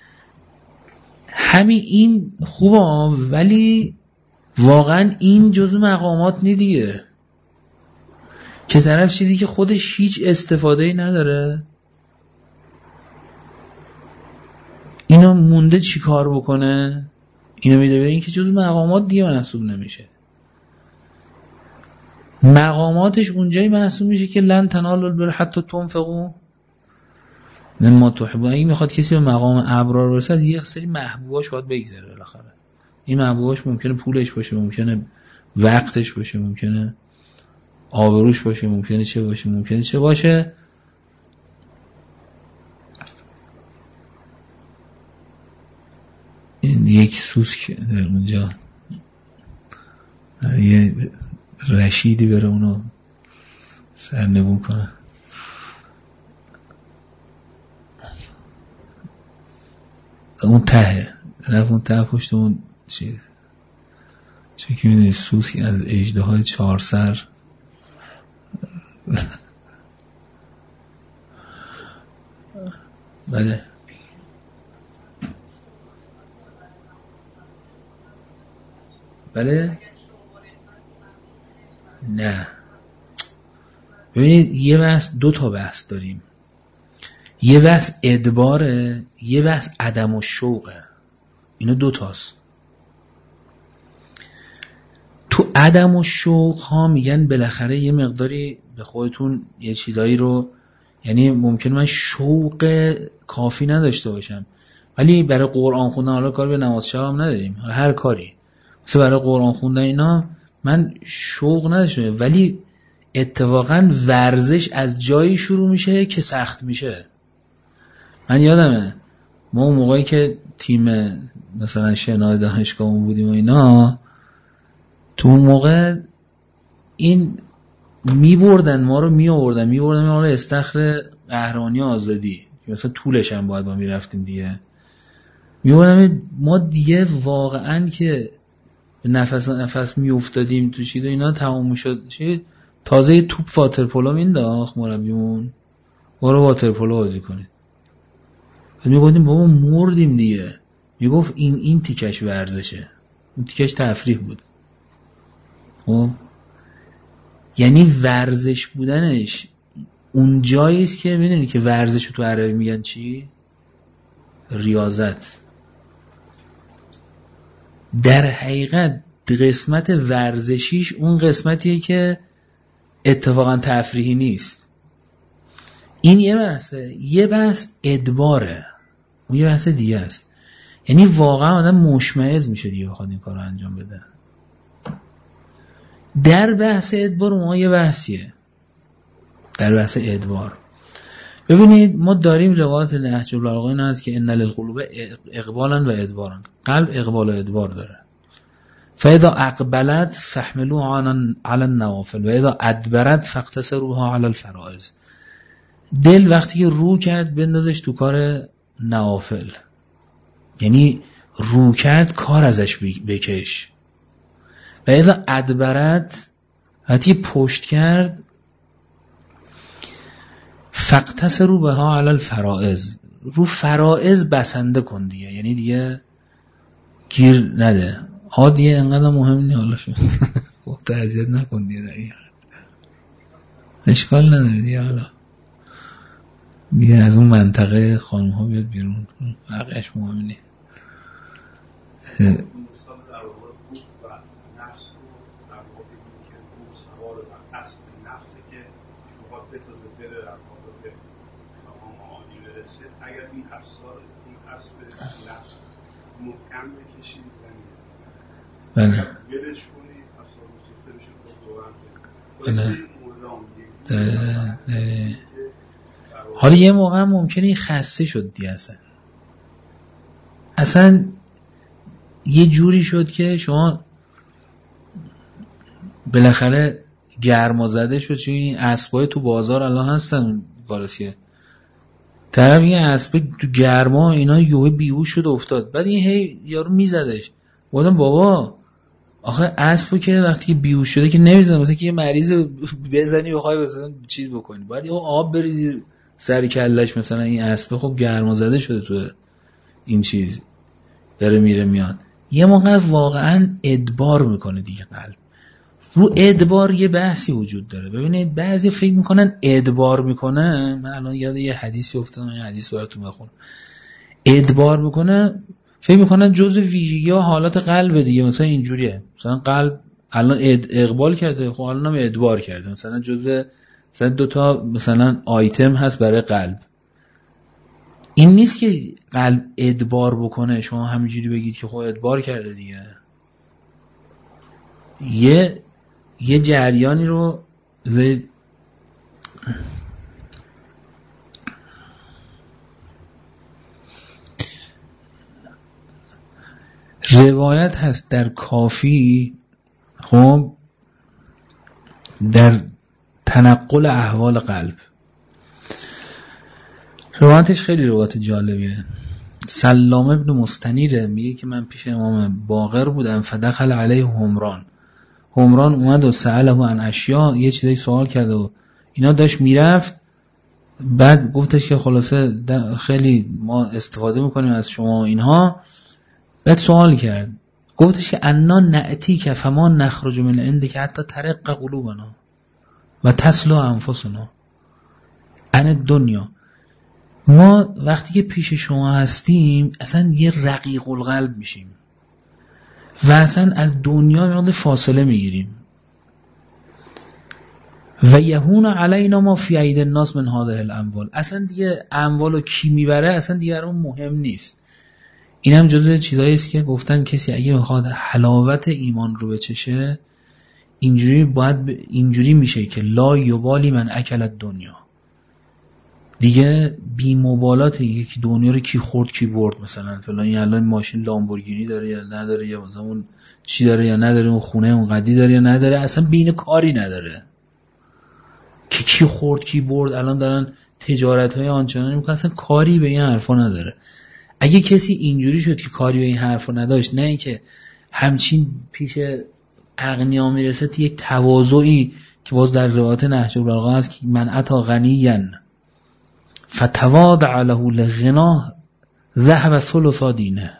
همین این خوبه، ولی واقعا این جزء مقامات نی دیگه، که طرف چیزی که خودش هیچ استفاده‌ای نداره اینو مونده چی کار بکنه، اینو میده به این که جزء مقامات دیگه محسوب نمیشه. مقاماتش اونجایی محسوب میشه که لن تنالوا البر حتی تنفقوا مما تحبون. اگه میخواد کسی به مقام ابرار برسه یه سری محبوباش باید بگذره بالاخره. این محبوباش ممکنه پولش باشه، ممکنه وقتش باشه، ممکنه آبروش باشه، ممکنه چه باشه، ممکنه چه باشه. این یک سوسک در اونجا یه رشیدی بره اونو سرنگون کنه. اون ته رفت، اون ته پشت اون چیز چون که میدونی سوسک از اژدهای 4 سر بله بله نه. ببینید یه بحث، 2 تا بحث داریم، یه بحث ادباره، یه بحث عدم و شوقه. اینو 2 تاست. تو عدم و شوق ها میگن بالاخره یه مقداری به خودتون یه چیزایی رو، یعنی ممکنه من شوق کافی نداشته باشم ولی برای قرآن خوندن، حالا کار به نماز شب هم نداریم، حالا هر کاری مثلا برای قرآن خوندن اینا من شوق نداشته، ولی اتفاقا ورزش از جایی شروع میشه که سخت میشه. من یادمه ما اون موقعی که تیم مثلا شنا دانشگاهمون بودیم و اینا، تو اون موقع این میبردن ما رو، میآوردن ما رو استخر قهرمانی آزادی که مثلا طولش هم باید ما میرفتیم دیگه، میبردن ما دیگه واقعا که نفس میافتادیم تو چیز و اینا تمام میشد. تازه توپ واترپولو مینداخت مربیمون، برو واترپولو بازی کنید. میگفتیم بابا مردیم دیگه. میگفت این تیکش ورزشه، اون تیکش تفریح بود. خب یعنی ورزش بودنش اون جایی است که میدونی که ورزش رو تو عربی میگن چی؟ ریاضت. در حقیقت قسمت ورزشیش اون قسمتیه که اتفاقا تفریحی نیست. این یه بحثه. یه بحث ادباره، اون یه بحث دیگه است. یعنی واقعا آدم مشمئز میشه دیگه بخواد این کار رو انجام بده. در بحث ادبار ما یه بحثیه، در بحث ادبار ببینید ما داریم روایت نهج البلاغه این هست که ان للقلوب اقبالا و ادبارا، قلب اقبال و ادبار داره. فاذا اقبلت فاحملوها علی النوافل و اذا ادبرت فاقتصروها علی الفرائض. دل وقتی که رو کرد بندازش تو کار نوافل، یعنی رو کرد کار ازش بکش. و اذا ادبرت وقتی پشت کرد فاقتصروا بها علی الفرائض، رو فرائض بسنده کن دیگه، یعنی دیگه گیر نده. دیگه انقدر مهم نیست، حالا شو وقت اذیت نکن دیگه، اشکال نداره دیگه. حالا دیگه از اون منطقه خانم ها بیاد بیرون، بقیه‌اش مهم نیست. اگر این حسب نفس محکم بکشید زمین، بله ولش کنید، حساب سفته بشه بله. حالا یه موقع ممکنه خسته شد دیگه، اصلا یه جوری شد که شما بالاخره گرما زده شد. چون این اسبای تو بازار الان هستن کارسیه، طرف یه اسب تو گرما اینا یهو بیهوش شد افتاد، بعد این هی یارو میزدش. گفتم بابا آخه اسبو که وقتی که بیهوش شده که نمیزنه، مثلا که یه مریض بزنی بخوای مثلا چیز بکنی باید یه آب بریزی سر کلش. مثلا این اسب خب گرمازده شده تو این چیز داره میره میاد، یه موقع واقعا ادبار میکنه دیگه. قلب رو ادبار یه بحثی وجود داره. ببینید بعضی فکر میکنن ادبار میکنه، من الان یاد یه حدیثی افتادم، یه حدیث براتون بخونم. ادبار میکنه فکر میکنن جزء ویژگی ها حالات قلب دیگه، مثلا اینجوریه، مثلا قلب الان اقبال کرده، خب الان هم ادبار کرده، مثلا جزء مثلا 2 تا مثلا آیتم هست برای قلب. این نیست که قلب ادبار بکنه شما همینجوری بگید که خب ادبار کرده دیگه. یه جریانی رو روایت هست در کافی، خب در تنقل احوال قلب، روایتش خیلی روایت جالبیه. سلام ابن مستنیره میگه که من پیش امام باقر بودم، فدخل علیه همران اومد و سأله عن اشیا، یه چیزایی سوال کرد و اینا داشت میرفت. بعد گفتش که خلاصه خیلی ما استفاده میکنیم از شما اینها. بعد سوال کرد، گفتش که انا نأتی که فما نخرج من عندک حتی ترق قلوبنا و تسلو انفسنا عن دنیا. ما وقتی که پیش شما هستیم اصلا یه رقیق القلب میشیم و اصلا از دنیا میاد فاصله میگیریم. و یهون علینا ما فی اید الناس من هذه الاموال، اصلا دیگه اموالو کی میبره اصلا دیگه اون مهم نیست. این هم جزء چیزایی است که گفتن کسی اگه بخواد حلاوت ایمان رو بچشه اینجوری میشه که لا یبالی من اکل الدنیا، دیگه بی مبالات یکی دنیا رو کی خورد کی برد، مثلا فلان این الان ماشین لامبورگینی داره یا نداره، یا مثلا اون چی داره یا نداره، اون خونه اون قدی داره یا نداره، اصلا بین کاری نداره که کی خورد کی برد. الان دارن تجارت‌های آنچنانی میکنن اصلا کاری به این حرفا نداره. اگه کسی اینجوری شد که کاری به این حرفا نداشت، نه اینکه همچین پیش اغنیا میرسه، تا یک تواضعی که باز در روایت نهج البلاغه هست که من اتا غنیا فتواضع له لغناه ذهب ثلث دینه،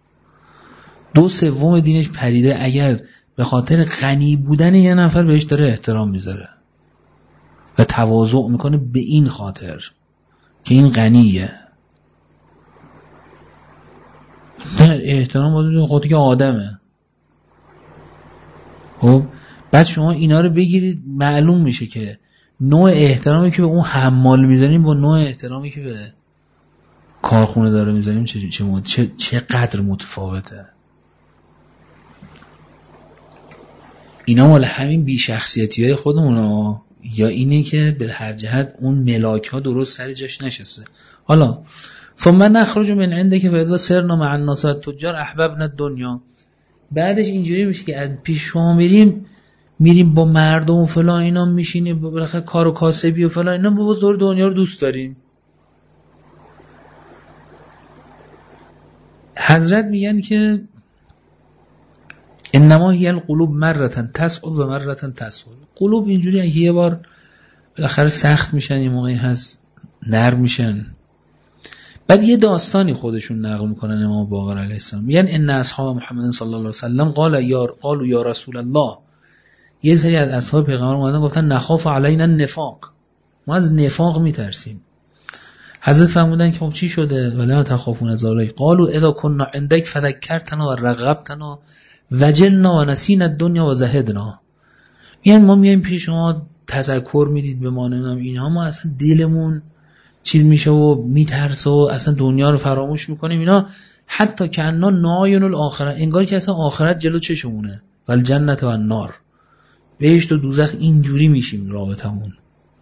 2/3 دینش پریده اگر به خاطر غنی بودن یه نفر بهش داره احترام میذاره و تواضع میکنه به این خاطر که این غنیه. احترام بوده خودی که آدمه. خب بعد شما اینا رو بگیرید، معلوم میشه که نوع احترامی که به اون حمال میذاریم با نوع احترامی که به کارخونه داره میذاریم چه قدر متفاوته. اینا مال همین بی‌شخصیتی های خودمونه، یا اینه که به هر جهت اون ملاک ها درست سر جاش نشسته. حالا ثم نخرج من عندك فاذا سرنا مع الناس التجار احببنا الدنيا، بعدش اینجوری میشه که از پیش شما میریم با مردم و فلان اینا میشینیم بالاخره کار و کاسبی و فلان اینا، ما باز دنیا رو دوست داریم. حضرت میگن که انما هی القلوب مرتن تسعد و مرتن تسهل. قلوب اینجوری که یه بار بالاخره سخت میشن، یه موقعی هست نرم میشن. بعد یه داستانی خودشون نقل میکنن امام باقر علیه السلام، میگن ان اصحاب محمد صلی الله علیه وسلم قالوا یا رسول الله، یه سری از اصحاب پیغمبر اومدن گفتن نخاف علینا النفاق، ما از نفاق میترسیم. حضرت فرمودن که خب چی شده؟ ولا تخافون ذلک، قالوا اذا كنا عندك فذكرتنا ورغبتنا وجلنا ونسينا الدنيا وزهدنا. میگن ما میایم پیش شما تذکر میدید به ما، نمیدونم اینها، ما اصلا دلمون چیز میشه و میترسه و اصلا دنیا رو فراموش میکنیم اینا، حتی که انا ناین الاخره، انگار که اصلا آخرت جلو چشمونه، ولی جنت و النار، بهشت و دوزخ اینجوری میشیم رابطمون.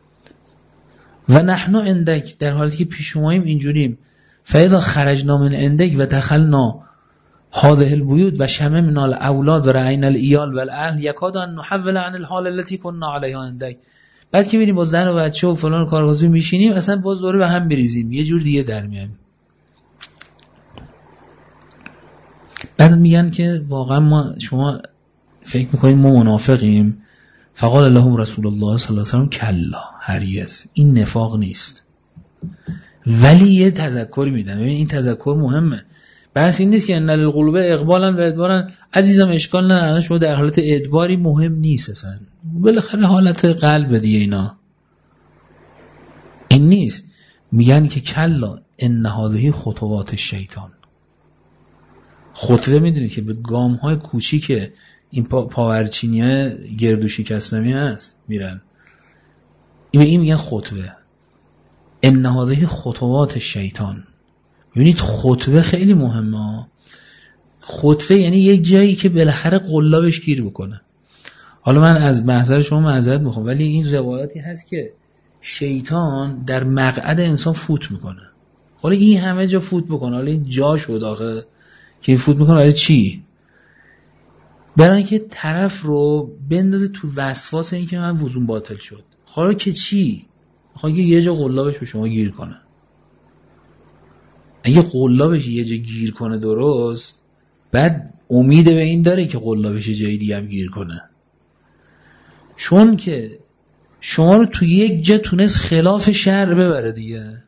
و نحن عندك، در حالی که پیش شماییم اینجوریم. فاذا خرجنا من عندك و دخلنا هذه البيوت و شممنا الاولاد و رأينا العيال والاهل يكاد ان نحول عن الحال التي كنا عليها عندك. بعد که میریم با زن و بچه و فلان کارگازی میشینیم اصلا باز دوره به هم بریزیم، یه جور دیگه در میایم. بعد میگن که واقعا شما فکر میکنید ما منافقیم؟ فقال لهم رسول الله صلی الله علیه و سلم کلا، هرگز، این نفاق نیست. ولی یه تذکر میدن. ببین این تذکر مهمه. بحث این نیست که ان للقلوب اقبالا و ادبارا. عزیزم اشکال نداره شما در حالت ادباری مهم نیست اصلا، بالاخره حالت قلب دیگه اینا این نیست. میگن که کلا ان هذه خطوات الشیطان. خطوه میدونی که به گام های کوچیک این پاورچینی گردو شکستمی هست میرن، این میگن خطوه. ان هذه خطوات الشیطان. ببینید خطوه خیلی مهمه. خطوه یعنی یک جایی که بالاخره قلابش گیر بکنه. حالا من از محضر شما معذرت میخوام، ولی این روایاتی هست که شیطان در مقعد انسان فوت میکنه. حالا این همه جا فوت بکنه، حالا این جا شد آخه که فوت میکنه، حالا چی؟ برای اینکه طرف رو بندازه تو وسواس این که من وضوم باطل شد. حالا که چی؟ میخواد یه جا قلابش به شما گیر کنه. اگه قلابش یه جا گیر کنه درست، بعد امید به این داره که قلابش جای دیگه هم گیر کنه. چون که شما رو تو یک جا تونست خلاف شرع ببره دیگه.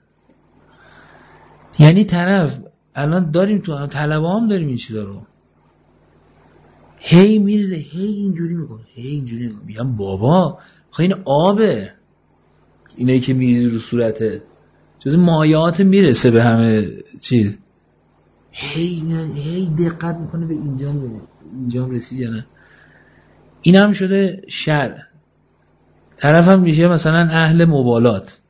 یعنی طرف الان داریم تو طلبه هم داریم این چیزا رو، هی میرزه، هی اینجوری میکنه، هی اینجوری میکنه. میگم بابا این آبه، اینایی که میریزی رو صورته جز مایعات میرسه به همه چیز. هی دقت میکنه به اینجا رسید یا نه. این هم شده شرع. طرف هم میشه مثلا اهل مبالات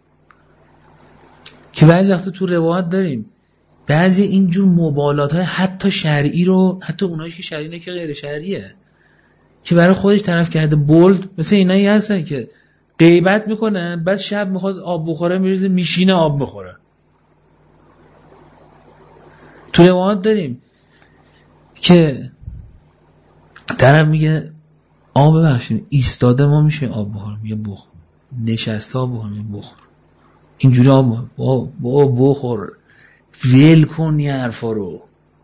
که بعضی وقتا تو روایت داریم بعضی اینجور مبالات های حتی شرعی رو، حتی اونایش که شرعی نه که غیر شرعیه، که برای خودش طرف کرده بولد، مثل اینایی هستن که غیبت میکنه بعد شب میخواد آب بخوره میریزه میشینه آب بخوره. تو روایت داریم که طرف میگه آب ببخشید ایستاده ما میشه آب بخورم، میگه بخور. نشسته آب بخورم، میگه بخور. اینجوری آب بخور. ول کن یه حرفا رو.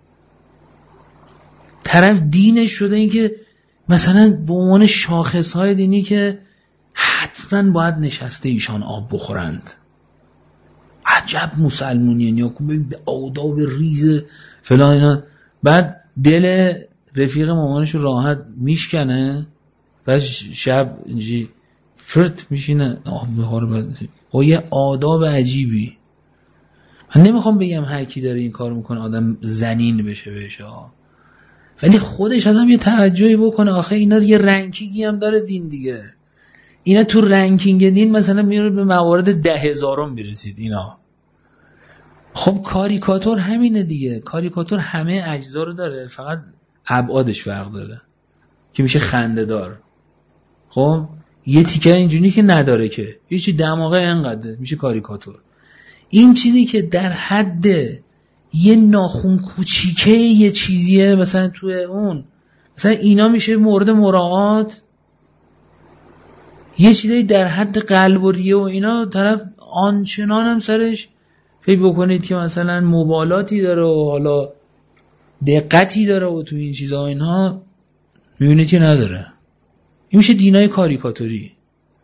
طرف دینش شده این که مثلا به عنوان شاخصهای دینی که حتما باید نشسته ایشان آب بخورند. عجب مسلمونی، نیا کن ببین به آداب ریز فلان اینا. بعد دل رفیق مامانش راحت میشکنه، بعد شب اینجی فرت میشینه آب بخوره. بعد با یه آداب عجیبی. من نمیخوام بگم هر کی داره این کار میکنه آدم زنین بشه بهش، ولی خودش آدم یه توجهی بکنه. آخه اینا یه رنکینگی هم داره دین دیگه. اینا تو رنکینگ دین مثلا میره به موارد 10,000 میرسید اینا. خب کاریکاتور همینه دیگه. کاریکاتور همه اجزا رو داره، فقط ابعادش فرق داره که میشه خنده دار. خب یه تیکه اینجوری که نداره که هیچی دماغه انقدر میشه کاریکاتور. این چیزی که در حد یه ناخون کوچیکه یه چیزیه مثلا توی اون مثلا اینا میشه مورد مراعات. یه چیزی در حد قلب و ریه و اینا طرف آنچنان هم سرش فکر بکنید که مثلا مبالاتی داره و حالا دقتی داره و تو این چیزا اینها میبینید که نداره. این میشه دینای کاریکاتوری.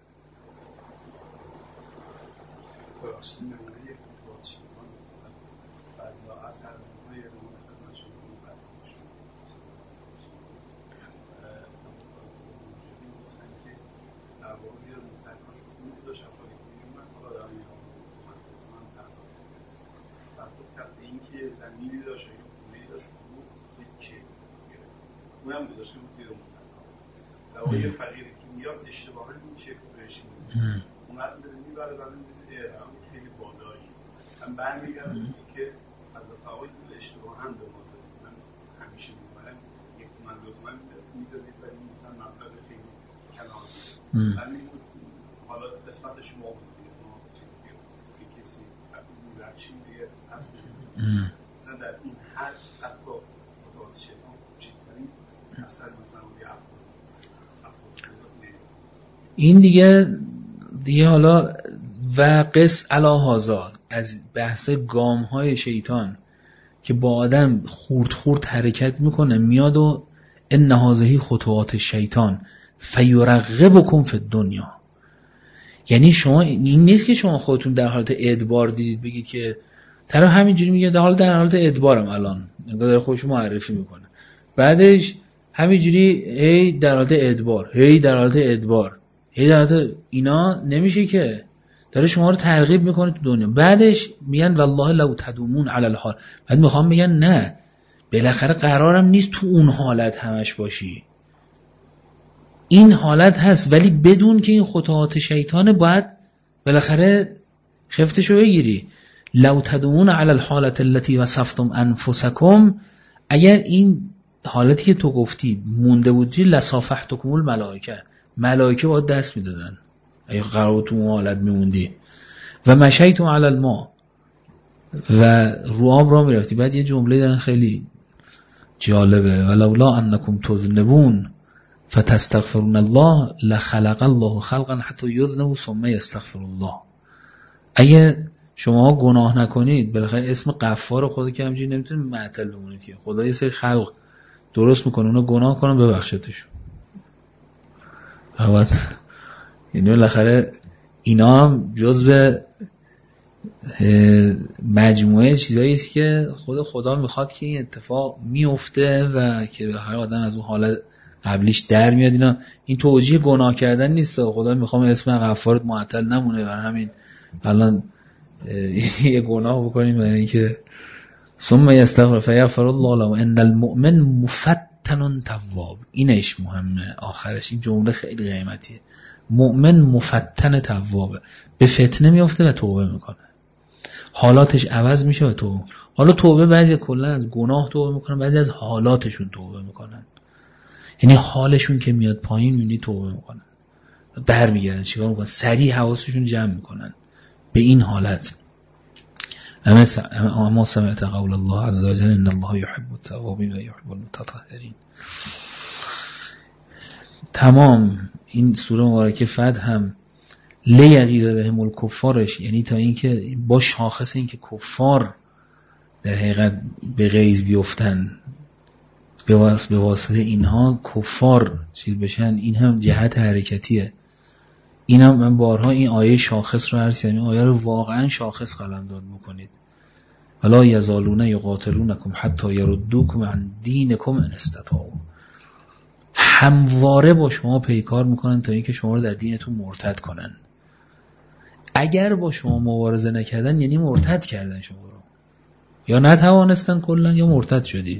اونم گذاشته بود دیگه اون یه فقیری که میاد اشتباهاً این چک بهش میده اومد بده میبره بعد میده هم خیلی بالایی هم برمیگرده که از فواید اشتباهاً به ما دادید. من همیشه میبرم یک تومن دو تومن میدادید ولی مثلا مبلغ خیلی کلان من میگم حالا قسمتش ما بود که کسی رکشی دیگه هست مثلا در این حد حتی خطوات شیطان کوچکترین این دیگه حالا و قص علی هذا از بحث گام های شیطان که با آدم خورد حرکت میکنه، میاد و ان هذه خطوات الشیطان فیرغبکم فی الدنیا. یعنی شما این نیست که شما خودتون در حالت ادبار دیدید بگید که طرف همینجوری میگه در حالت ادبارم الان داره خودش معرفی میکنه، بعدش همینجوری هی در حالت ادبار، هی در حالت ادبار، هی در حالت اینا نمیشه که داره شما رو ترغیب میکنه تو دنیا. بعدش میگن والله لو تدومون علی الحال، بعد میخوام بگن نه بالاخره قرارم نیست تو اون حالت همش باشی، این حالت هست ولی بدون که این خطوات شیطانه باید بالاخره خفتشو بگیری. لو تدومون علی الحالت التي وصفتم انفسکم، اگر این حالتی که تو گفتی مونده بودی لصافحتکم الملائکه، ملائکه باید دست میدادن اگه قرار تو اون حالت میموندی. و مشیتم علی الماء، و رو آب را میرفتی. بعد یه جمله دارن خیلی جالبه، ولولا انکم تذنبون فتستغفرون الله لخلق الله خلقا حتی یذنبوا ثم یستغفر الله. اگه شما گناه نکنید بالاخره اسم غفار خدا که همینجوری نمیتونه معطل بمونید که خدا یه سری خلق درست میکنه اونا گناه کنن ببخشتشون. یعنی بالاخره اینا هم جزء مجموعه چیزایی است که خدا میخواد که این اتفاق میفته و که هر آدم از اون حالت قبلیش در میاد. اینا این توجیه گناه کردن نیست، خدا میخوام اسم غفارت معطل نمونه، برای همین الان یه گناه بکنیم برای اینکه ثم یستغفر فیغفر الله له ان المؤمن مفتن تواب. اینش مهمه آخرش، این جمله خیلی قیمتیه. مؤمن مفتن توابه، به فتنه میفته و توبه میکنه، حالاتش عوض میشه و توبه. حالا توبه بعضی کلا از گناه توبه میکنن، بعضی از حالاتشون توبه میکنن، یعنی حالشون که میاد پایین میبینی توبه میکنن، برمیگردن چیکار میکنن، سریع حواسشون جمع میکنن به این حالت. اما سمعت قول الله عز وجل ان الله يحب التوابین و يحب المتطهرین. تمام این سوره مبارکه فتح هم لیغیظ بهم الکفارش، یعنی تا اینکه با شاخص اینکه کفار در حقیقت به غیظ بیفتن، به واسطه اینها کفار چیز بشن، این هم جهت حرکتیه. این هم من بارها این آیه شاخص رو عرض کردم، آیه رو واقعا شاخص قلمداد بکنید. ولا یزالون یقاتلونکم حتی یردوکم عن دینکم ان استطاعوا. همواره با شما پیکار میکنن تا اینکه شما رو در دینتون مرتد کنن. اگر با شما مبارزه نکردن یعنی مرتد کردن شما رو، یا نتوانستن کلا یا مرتد شدید.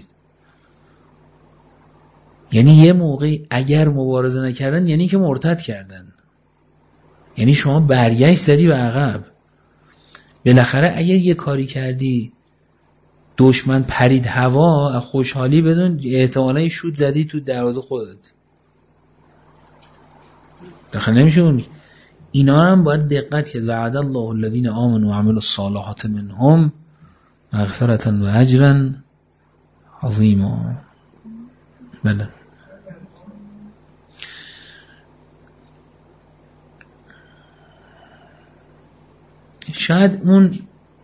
یعنی یه موقعی اگر مبارزه نکردن یعنی که مرتد کردن، یعنی شما برگشت زدی به عقب. بالاخره اگر یه کاری کردی دشمن پرید هوا، خوشحالی بدون احتمالاً شوت زدی تو دروازه خودت. داخل نمیشه اون. اینا هم باید دقت کرد. وعد الله الذین آمنوا وعملوا الصالحات منهم مغفرة و اجرا عظیما. بله. شاید اون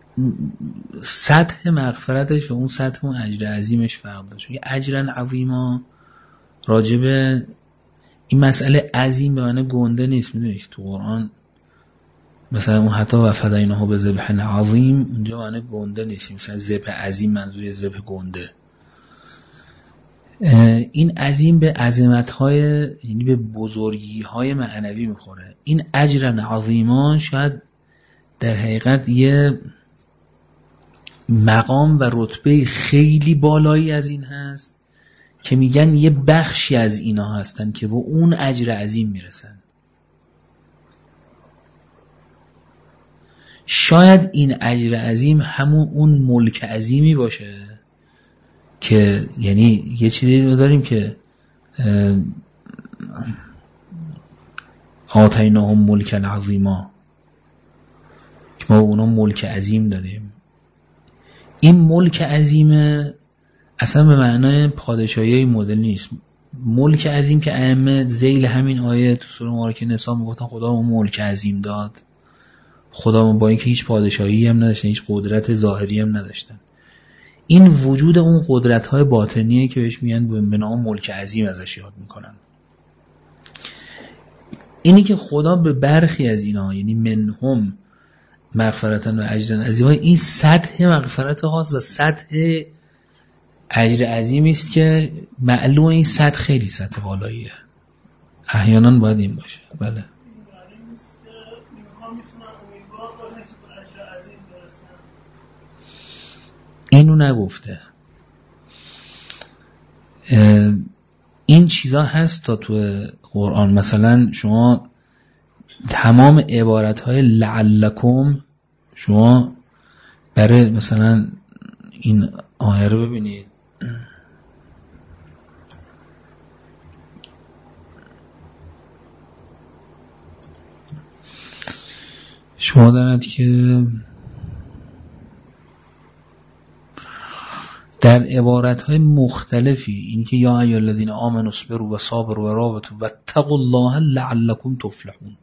سطح مغفرتش و اون سطح اون اجر عظیمش فرق داشت. یه اجرا عظیما راجبه این مسئله عظیم به معنی گنده نیست. میدونی که تو قرآن مثلا اون حتی و فدیناه بذبح عظیم اونجا معنی گنده نیست، مثلا ذبح عظیم منظور ذبح گنده. این عظیم به عظمت‌های یعنی به بزرگی‌های معنوی میخوره. این اجرا عظیما شاید در حقیقت یه مقام و رتبه خیلی بالایی از این هست که میگن یه بخشی از اینا هستن که به اون اجر عظیم میرسن. شاید این اجر عظیم همون اون ملک عظیمی باشه که یعنی یه چیزی داریم که آتیناهم ملک عظیما، که ما اونا ملک عظیم داریم. این ملک عظیمه اصلا به معنای پادشاهی مدل نیست. ملک عظیم که ائمه ذیل همین آیه تو سوره مبارکه نساء میگفتن خدا اون ملک عظیم داد. خدا با اینکه هیچ پادشاهی هم نداشتن، هیچ قدرت ظاهری هم نداشتن. این وجود اون قدرت‌های باطنیه که بهش میگن به نام ملک عظیم ازش یاد میکنن. اینی که خدا به برخی از اینا، یعنی منهم مغفرتن و اجرن عظیما، این سطح مغفرت خاص و سطح اجر عظیمی است که معلوم این سطح خیلی سطح بالاییه. احیانا باید این باشه. بله. اینو نگفته. این چیزا هست تا تو قرآن. مثلا شما تمام عبارتهای لعلکم شما برای مثلا این آیه رو ببینید، شما دارد که در عبارتهای مختلفی این که یا ایها الذین آمنوا اصبروا و صابروا و رابطوا واتقوا الله لعلکم تفلحون،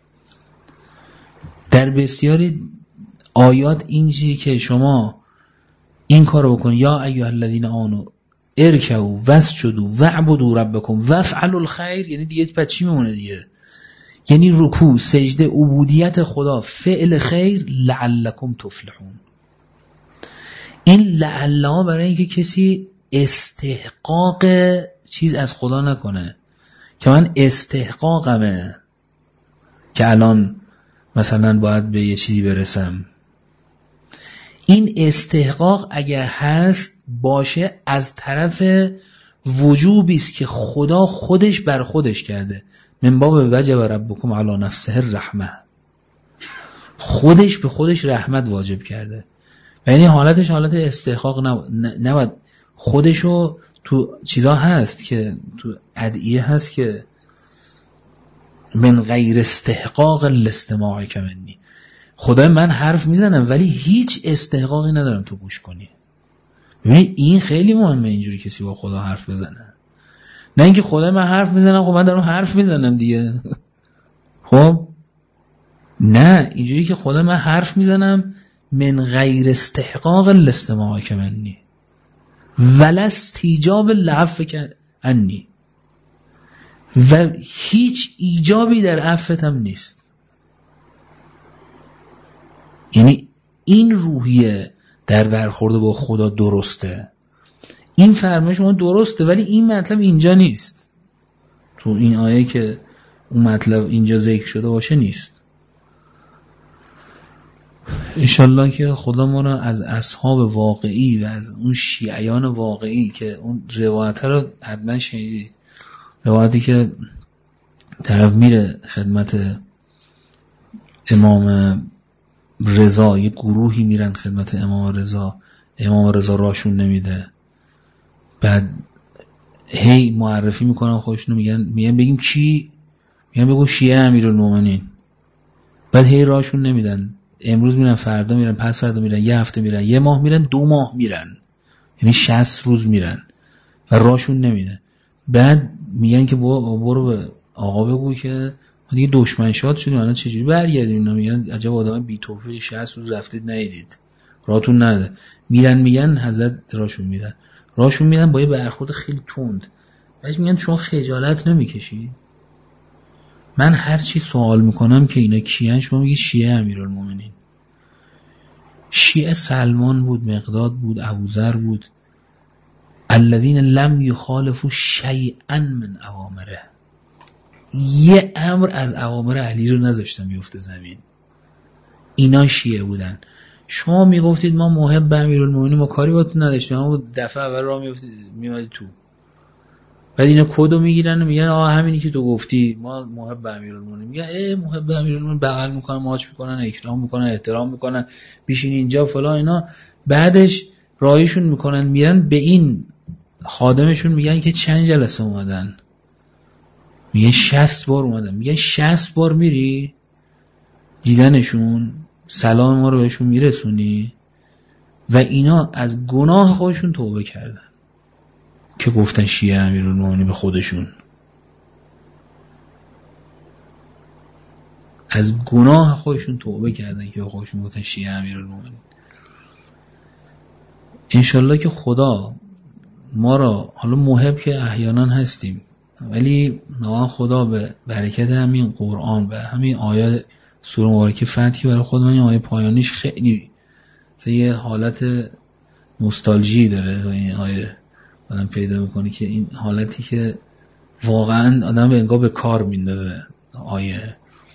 در بسیاری آیات اینجوری که شما این کارو بکنید، یا ایها الذین آمنوا ارکعوا واسجدوا واعبدوا ربکم وافعلوا الخیر، یعنی دیگه بعد چی میمونه دیگه؟ یعنی رکوع، سجده، عبودیت خدا، فعل خیر، لعلکم تفلحون. این لعلا برای اینکه کسی استحقاق چیز از خدا نکنه که من استحقاقمه که الان مثلا باید به یه چیزی برسم. این استحقاق اگر هست باشه از طرف وجوبی است که خدا خودش بر خودش کرده. من باب وجب ربکم علی نفسه الرحمه، خودش به خودش رحمت واجب کرده. و یعنی حالتش حالت استحقاق نباید. خودشو تو چیزا هست که تو ادعیه هست که من غیر استحقاق الاستماع کمنی، خدای من حرف میزنم ولی هیچ استحقاقی ندارم تو گوش کنی. ببینید این خیلی مهمه اینجوری کسی با خدا حرف بزنه، نه اینکه خدای من حرف میزنم خب من دارم حرف میزنم دیگه. خب نه، اینجوری که خدای من حرف میزنم من غیر استحقاق الاستماع کمنی ولا استیجاب العفو عنی، و هیچ ایجابی در عفتم نیست. یعنی این روحیه در برخورد با خدا درسته، این فرمایش شما درسته، ولی این مطلب اینجا نیست. تو این آیه که اون مطلب اینجا ذکر شده باشه نیست. انشالله که خدا ما را از اصحاب واقعی و از اون شیعیان واقعی که اون روایت رو حتما شنیدید، روایتی که طرف میره خدمت امام رضا، یه گروهی میرن خدمت امام رضا، امام رضا راشون نمیده، بعد هی معرفی میکنن خودشونو، میگن بگیم چی؟ میگن بگو شیعه امیرالمومنین. بعد هی راشون نمیدن، امروز میرن، فردا میرن، پس فردا میرن، یه هفته میرن، یه ماه میرن، 2 ماه میرن، یعنی 60 روز میرن و راشون نمیده. بعد میگن که برو به آقا بگو که دیگه دشمن شاد شدیم، الان چجوری برگردیم؟ اینا میگن عجب آدم بی توفیق، 60 روز رفتید ندیدید، راتون نده. میگن حضرت راشون میدن با یه برخورد خیلی تند. بعد میگن شما خجالت نمیکشید؟ من هر چی سوال میکنم که اینا کیان، شما میگی شیعه امیرالمومنین. شیعه سلمان بود، مقداد بود، ابوذر بود، الذین لم یخالفوا شیئا من اوامره، یه امر از اوامر علی رو نذاشتن بیفته زمین. اینا شیعه بودن. شما میگفتید ما محب امیرالمومنین، ما کاری باهاتون نداشتیم، اما دفعه اول راه میومدید تو. بعد اینا کدو میگیرن و میگن همینی که تو گفتی، ما محب امیرالمومنین. میگن محب امیرالمومنین، بغل میکنن، ماچ میکنن، اکرام میکنن، احترام میکنن، بیشین اینجا فلان اینا. بعدش راهیشون میکنن میرن به این خادمشون میگن که چند جلسه اومدن؟ میگن 60 بار اومدن. میگن 60 بار میری دیدنشون، سلام ما رو بهشون میرسونی؟ و اینا از گناه خودشون توبه کردن که گفتن شیعه امیرالمومنین به خودشون. از گناه خودشون توبه کردن که به خودشون گفتن شیعه امیرالمومنین. انشالله که خدا ما را، حالا محب که احیانا هستیم، ولی نوان خدا به برکت همین قرآن و همین آیات سوره مبارکه فتحی برای خودمون، این آیه پایانیش خیلی یه حالت نوستالژی داره و این آیه آدم پیدا میکنه که این حالتی که واقعا آدم به انگار به کار میندازه آیه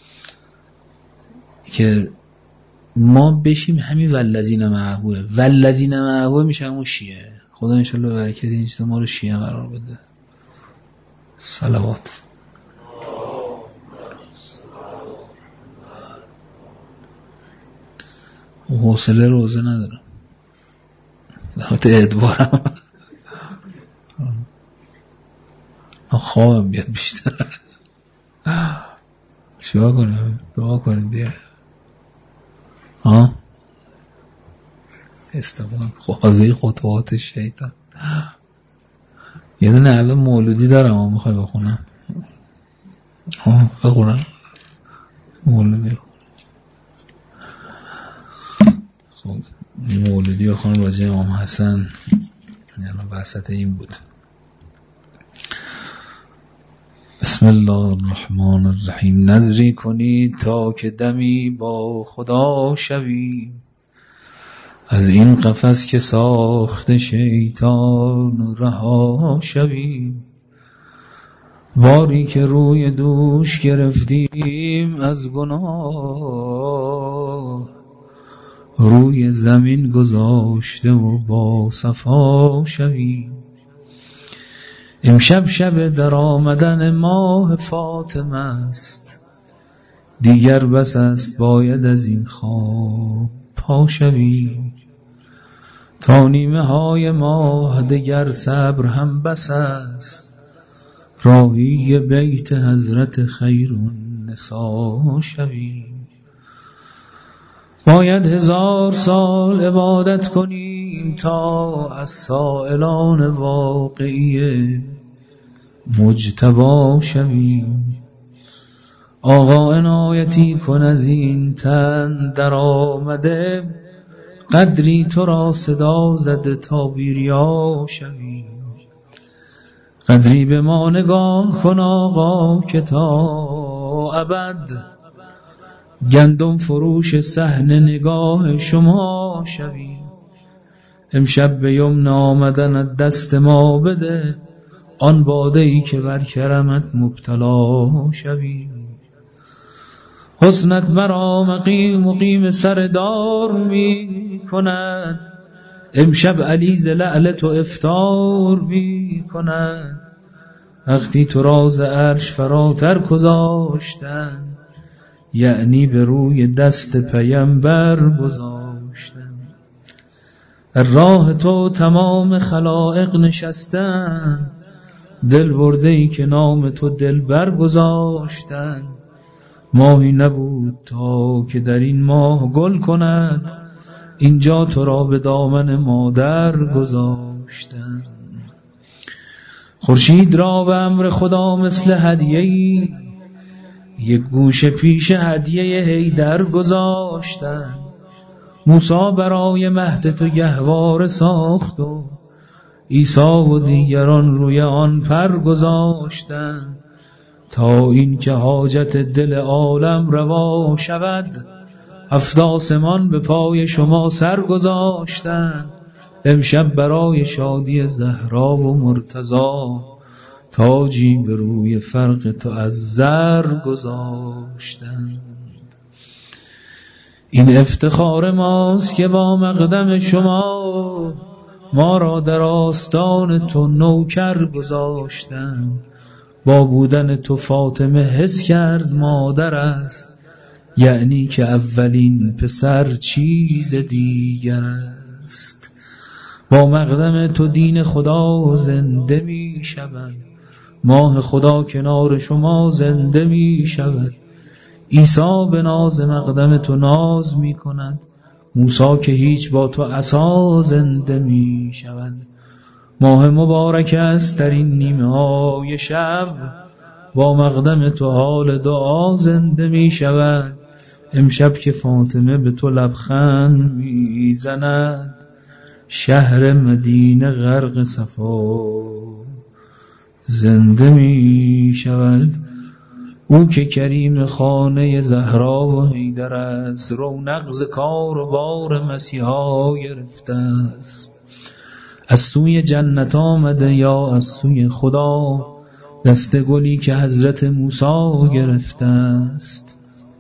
که ما بشیم همین والذین معهوه. والذین معهوه میشه همون شیعه. خدا انشالله به برکت این چیزا ما رو شیعه قرار بده. صلوات. حوصله روزه ندارم، لحظه ادوارم خوابم بیاد بیشتر. چیکار کنم؟ دعا کنیم دیگه. استفاده خوازه خطوات شیطان. یه دونه الان مولودی دارم، میخوای بخونم؟ بخونم مولودی. خب مولودی بخونم راجع امام حسن، یعنی وسط این بود. بسم الله الرحمن الرحیم. نظری کنید تا که دمی با خدا شوی، از این قفس که ساخت شیطان رها شوی. باری که روی دوش گرفتیم از گناه، روی زمین گذاشته و با صفا شوی. امشب شب در آمدن ماه فاطمه است، دیگر بس است باید از این خواب پا شوی. تا نیمه های ماه دگر صبر هم بس است، راهی بیت حضرت خیرالنساء شوی. باید 1000 سال عبادت کنیم تا از سائلان واقعی مجتبی شویم. آقا عنایتی کن از این تن در آمده، قدری تو را صدا زده تا بیریا شویم. قدری به ما نگاه کن آقا که تا ابد، گندم فروش صحن نگاه شما شویم. امشب به یمن آمدن دست ما بده، آن باده ای که بر کرمت مبتلا شویم. حسنت مرا مقیم سر دار می کند، امشب علیز لعل تو افطار می کند. وقتی تو راز عرش فراتر گذاشتن، یعنی به روی دست پیمبر گذاشتن. راه تو تمام خلائق نشستن، دل برده ای که نام تو دل بر گذاشتن. ماهی نبود تا که در این ماه گل کند، اینجا تو را به دامن مادر گذاشتن. خورشید را به امر خدا مثل هدیه‌ای، یک گوشه پیش هدیه حیدر گذاشتن. موسی برای مهد تو گهواره ساخت و عیسی و دیگران روی آن پر گذاشتن. تا این که حاجت دل عالم روا شود، 7 آسمان به پای شما سر گذاشتن. امشب برای شادی زهرا و مرتضی، تاجی به روی فرق تو از زر گذاشتن. این افتخار ماست که با مقدم شما، ما را در آستان تو نوکر گذاشتن. با بودن تو فاطمه حس کرد مادر است، یعنی که اولین پسر چیز دیگر است. با مقدم تو دین خدا زنده می شود، ماه خدا کنار شما زنده می شود. عیسی به ناز مقدم تو ناز می کند، موسی که هیچ با تو عصا زنده می شود. ماه مبارک است در این نیمه های شب، با مقدم تو حال دعا زنده می شود. امشب که فاطمه به تو لبخند می زند، شهر مدینه غرق صفا زنده می شود. او که کریم خانه زهرا و حیدر است، رونق ز کار و بار مسیحا گرفته است. از سوی جنت آمده یا از سوی خدا، دست گلی که حضرت موسی گرفته است.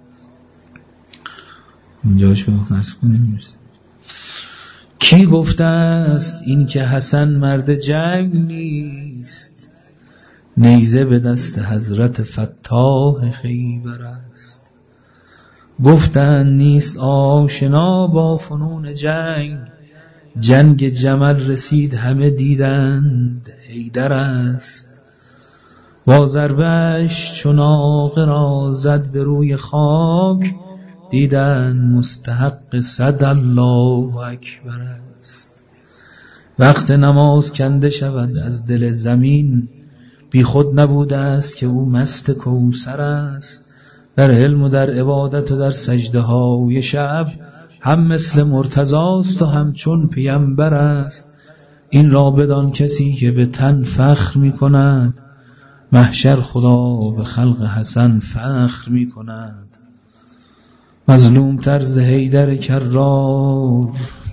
اینجا شو خاص کنیم. کی گفته است این که حسن مرد جنگ نیست؟ نیزه به دست حضرت فتاح خیبر است. گفتند نیست آشنا با فنون جنگ، جنگ جمل رسید همه دیدند حیدر است. با ضربش چون آقه را زد به روی خاک، دیدند مستحق صد الله اکبر است. وقت نماز کنده شود از دل زمین، بی خود نبوده است که او مست کوثر است. در علم و در عبادت و در سجده های شب، هم مثل مرتضاست و هم چون پیامبر است. این را بدان کسی که به تن فخر می کند، محشر خدا به خلق حسن فخر می کند. مظلوم طرز حیدر کرار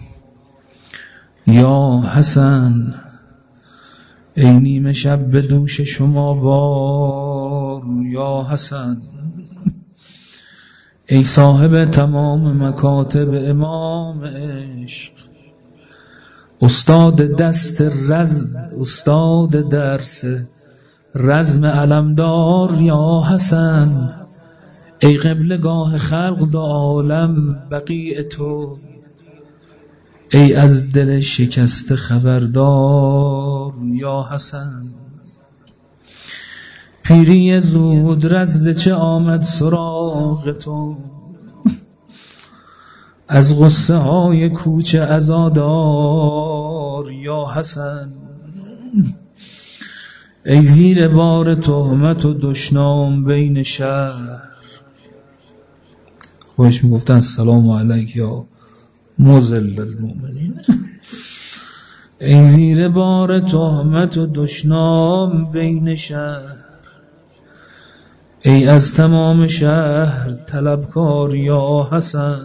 یا حسن، ای نیمه شب به دوش شما بار یا حسن. ای صاحب تمام مکاتب امام عشق، استاد درس رزم علمدار یا حسن. ای قبلگاه خلق دو عالم بقیع تو، ای از دل شکست خبردار یا حسن. پیری زود رز چه آمد سراغ تو، از غصه های کوچه عزادار یا حسن. ای زیر بار تهمت و دشنام بین شهر، خودش میگفتن السلام علیک یا مذل المؤمنین. ای زیر بار تهمت و دشنام بین شهر، ای از تمام شهر طلبکار یا حسن.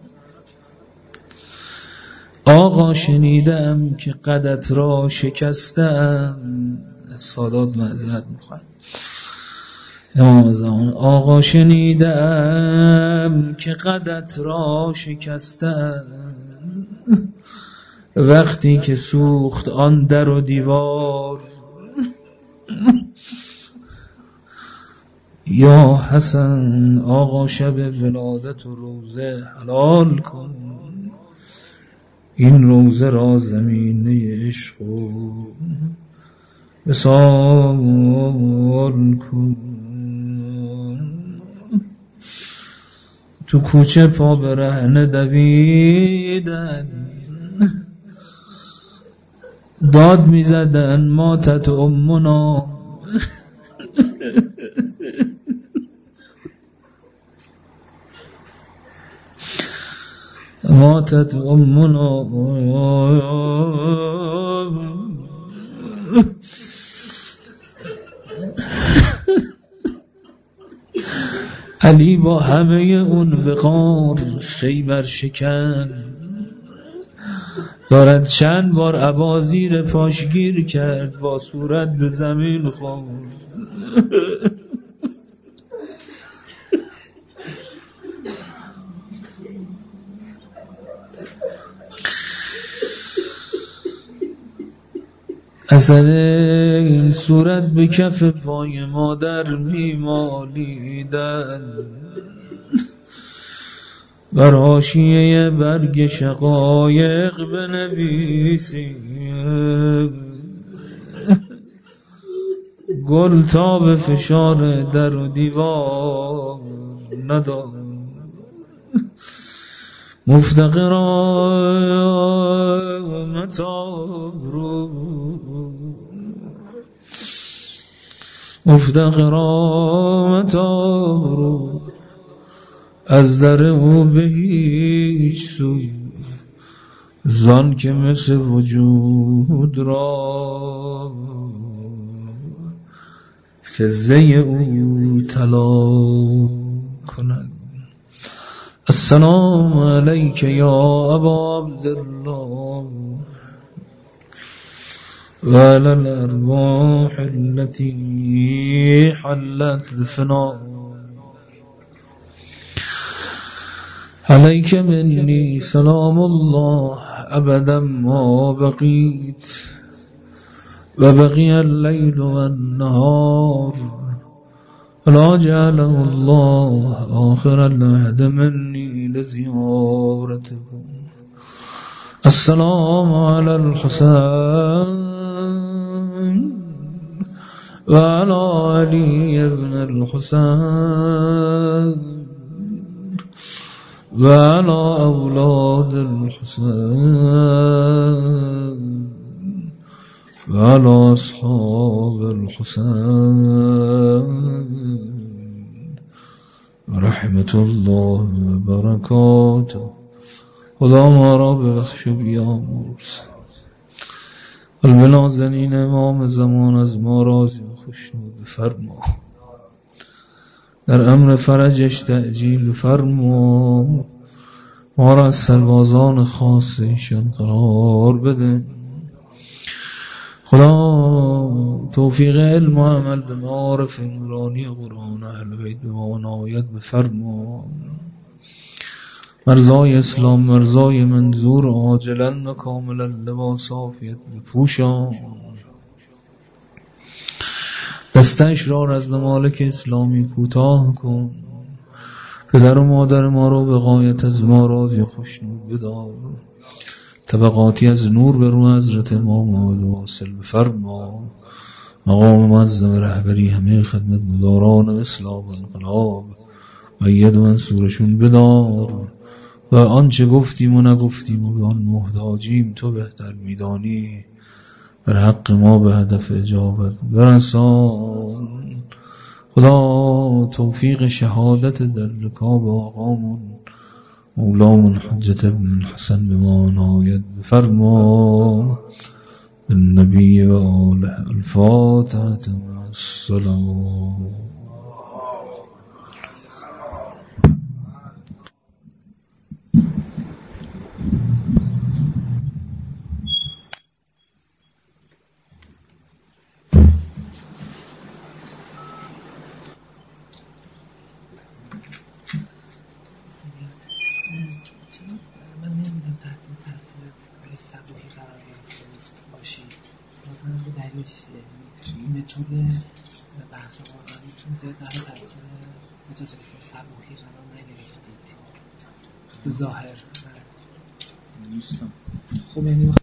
آقا شنیدم که قدت را شکستن، از سادات معذرت میخوام امام زمان. آقا شنیدم که قدت را شکستن، وقتی که سوخت آن در و دیوار یا حسن. آقا شب ولادت و روزه حلال کن، این روزه را زمینه عشق و وصال کن. تو کوچه پا برهنه دویدن، داد میزدن ماتت امنا. ماتت امنا. علی با همه اون وقار خیبر شکن، دارد چند بار عبا زیر پاش گیر کرد، با صورت به زمین خورد. اثر این صورت به کف پای مادر میمالیدن، بر حاشیه برگ شقایق بنویسی، گل تا به فشار در و دیوار ندار. مفتقرا متاب رو، مفتقرا متاب رو، از در او به هیچ سو زان که مثل وجود را فزه او طلا کند. السلام علیک یا ابا عبدالله و علی الارواح التي حلت الفنا. عليك مني سلام الله أبدا ما بقيت وبقي الليل والنهار ولا جعله الله آخر العهد مني لزيارتكم. السلام على الحسين وعلى علي بن الحسين وعلى أولاد الحسين وعلى أصحاب الحسين ورحمة الله وبركاته. خدا ما را ببخش و بیامرز. البنازنین امام زمان از ما راضی و خوشنود فرما. در امر فرجش تعجیل فرما. ما را از سربازان خاص ایشان قرار بده. خدا توفیق علم و عمل به معارف نورانی قرآن اهل بیت به ما عنایت بفرما. مرزای اسلام مرزای منظور عاجلا و کاملا لباس عافیت بپوشان. دستش را از ممالک اسلامی کوتاه کن. پدر و مادر ما رو به غایت از ما راضی و خوشنود بدار. طبقاتی از نور به رو حضرت امام محمد واصل بفرما. مقام معظم رهبری همه خدمت مداران اسلام انقلاب و ید و منصورشون بدار. و آنچه گفتیم و نگفتیم و به آن محتاجیم تو بهتر میدانی. بر حق ما به هدف اجابت برسان. خدا توفیق شهادت در رکاب آقامون مولامون حجت ابن الحسن به ما عنایت بفرما. بالنبی و آله الفاتحة مع السلام. متد بحث قرآنیتون زیاد در تاثیر مجاز صبوحی قرار نگرفتید به ظاهر نیستم. خب یعنی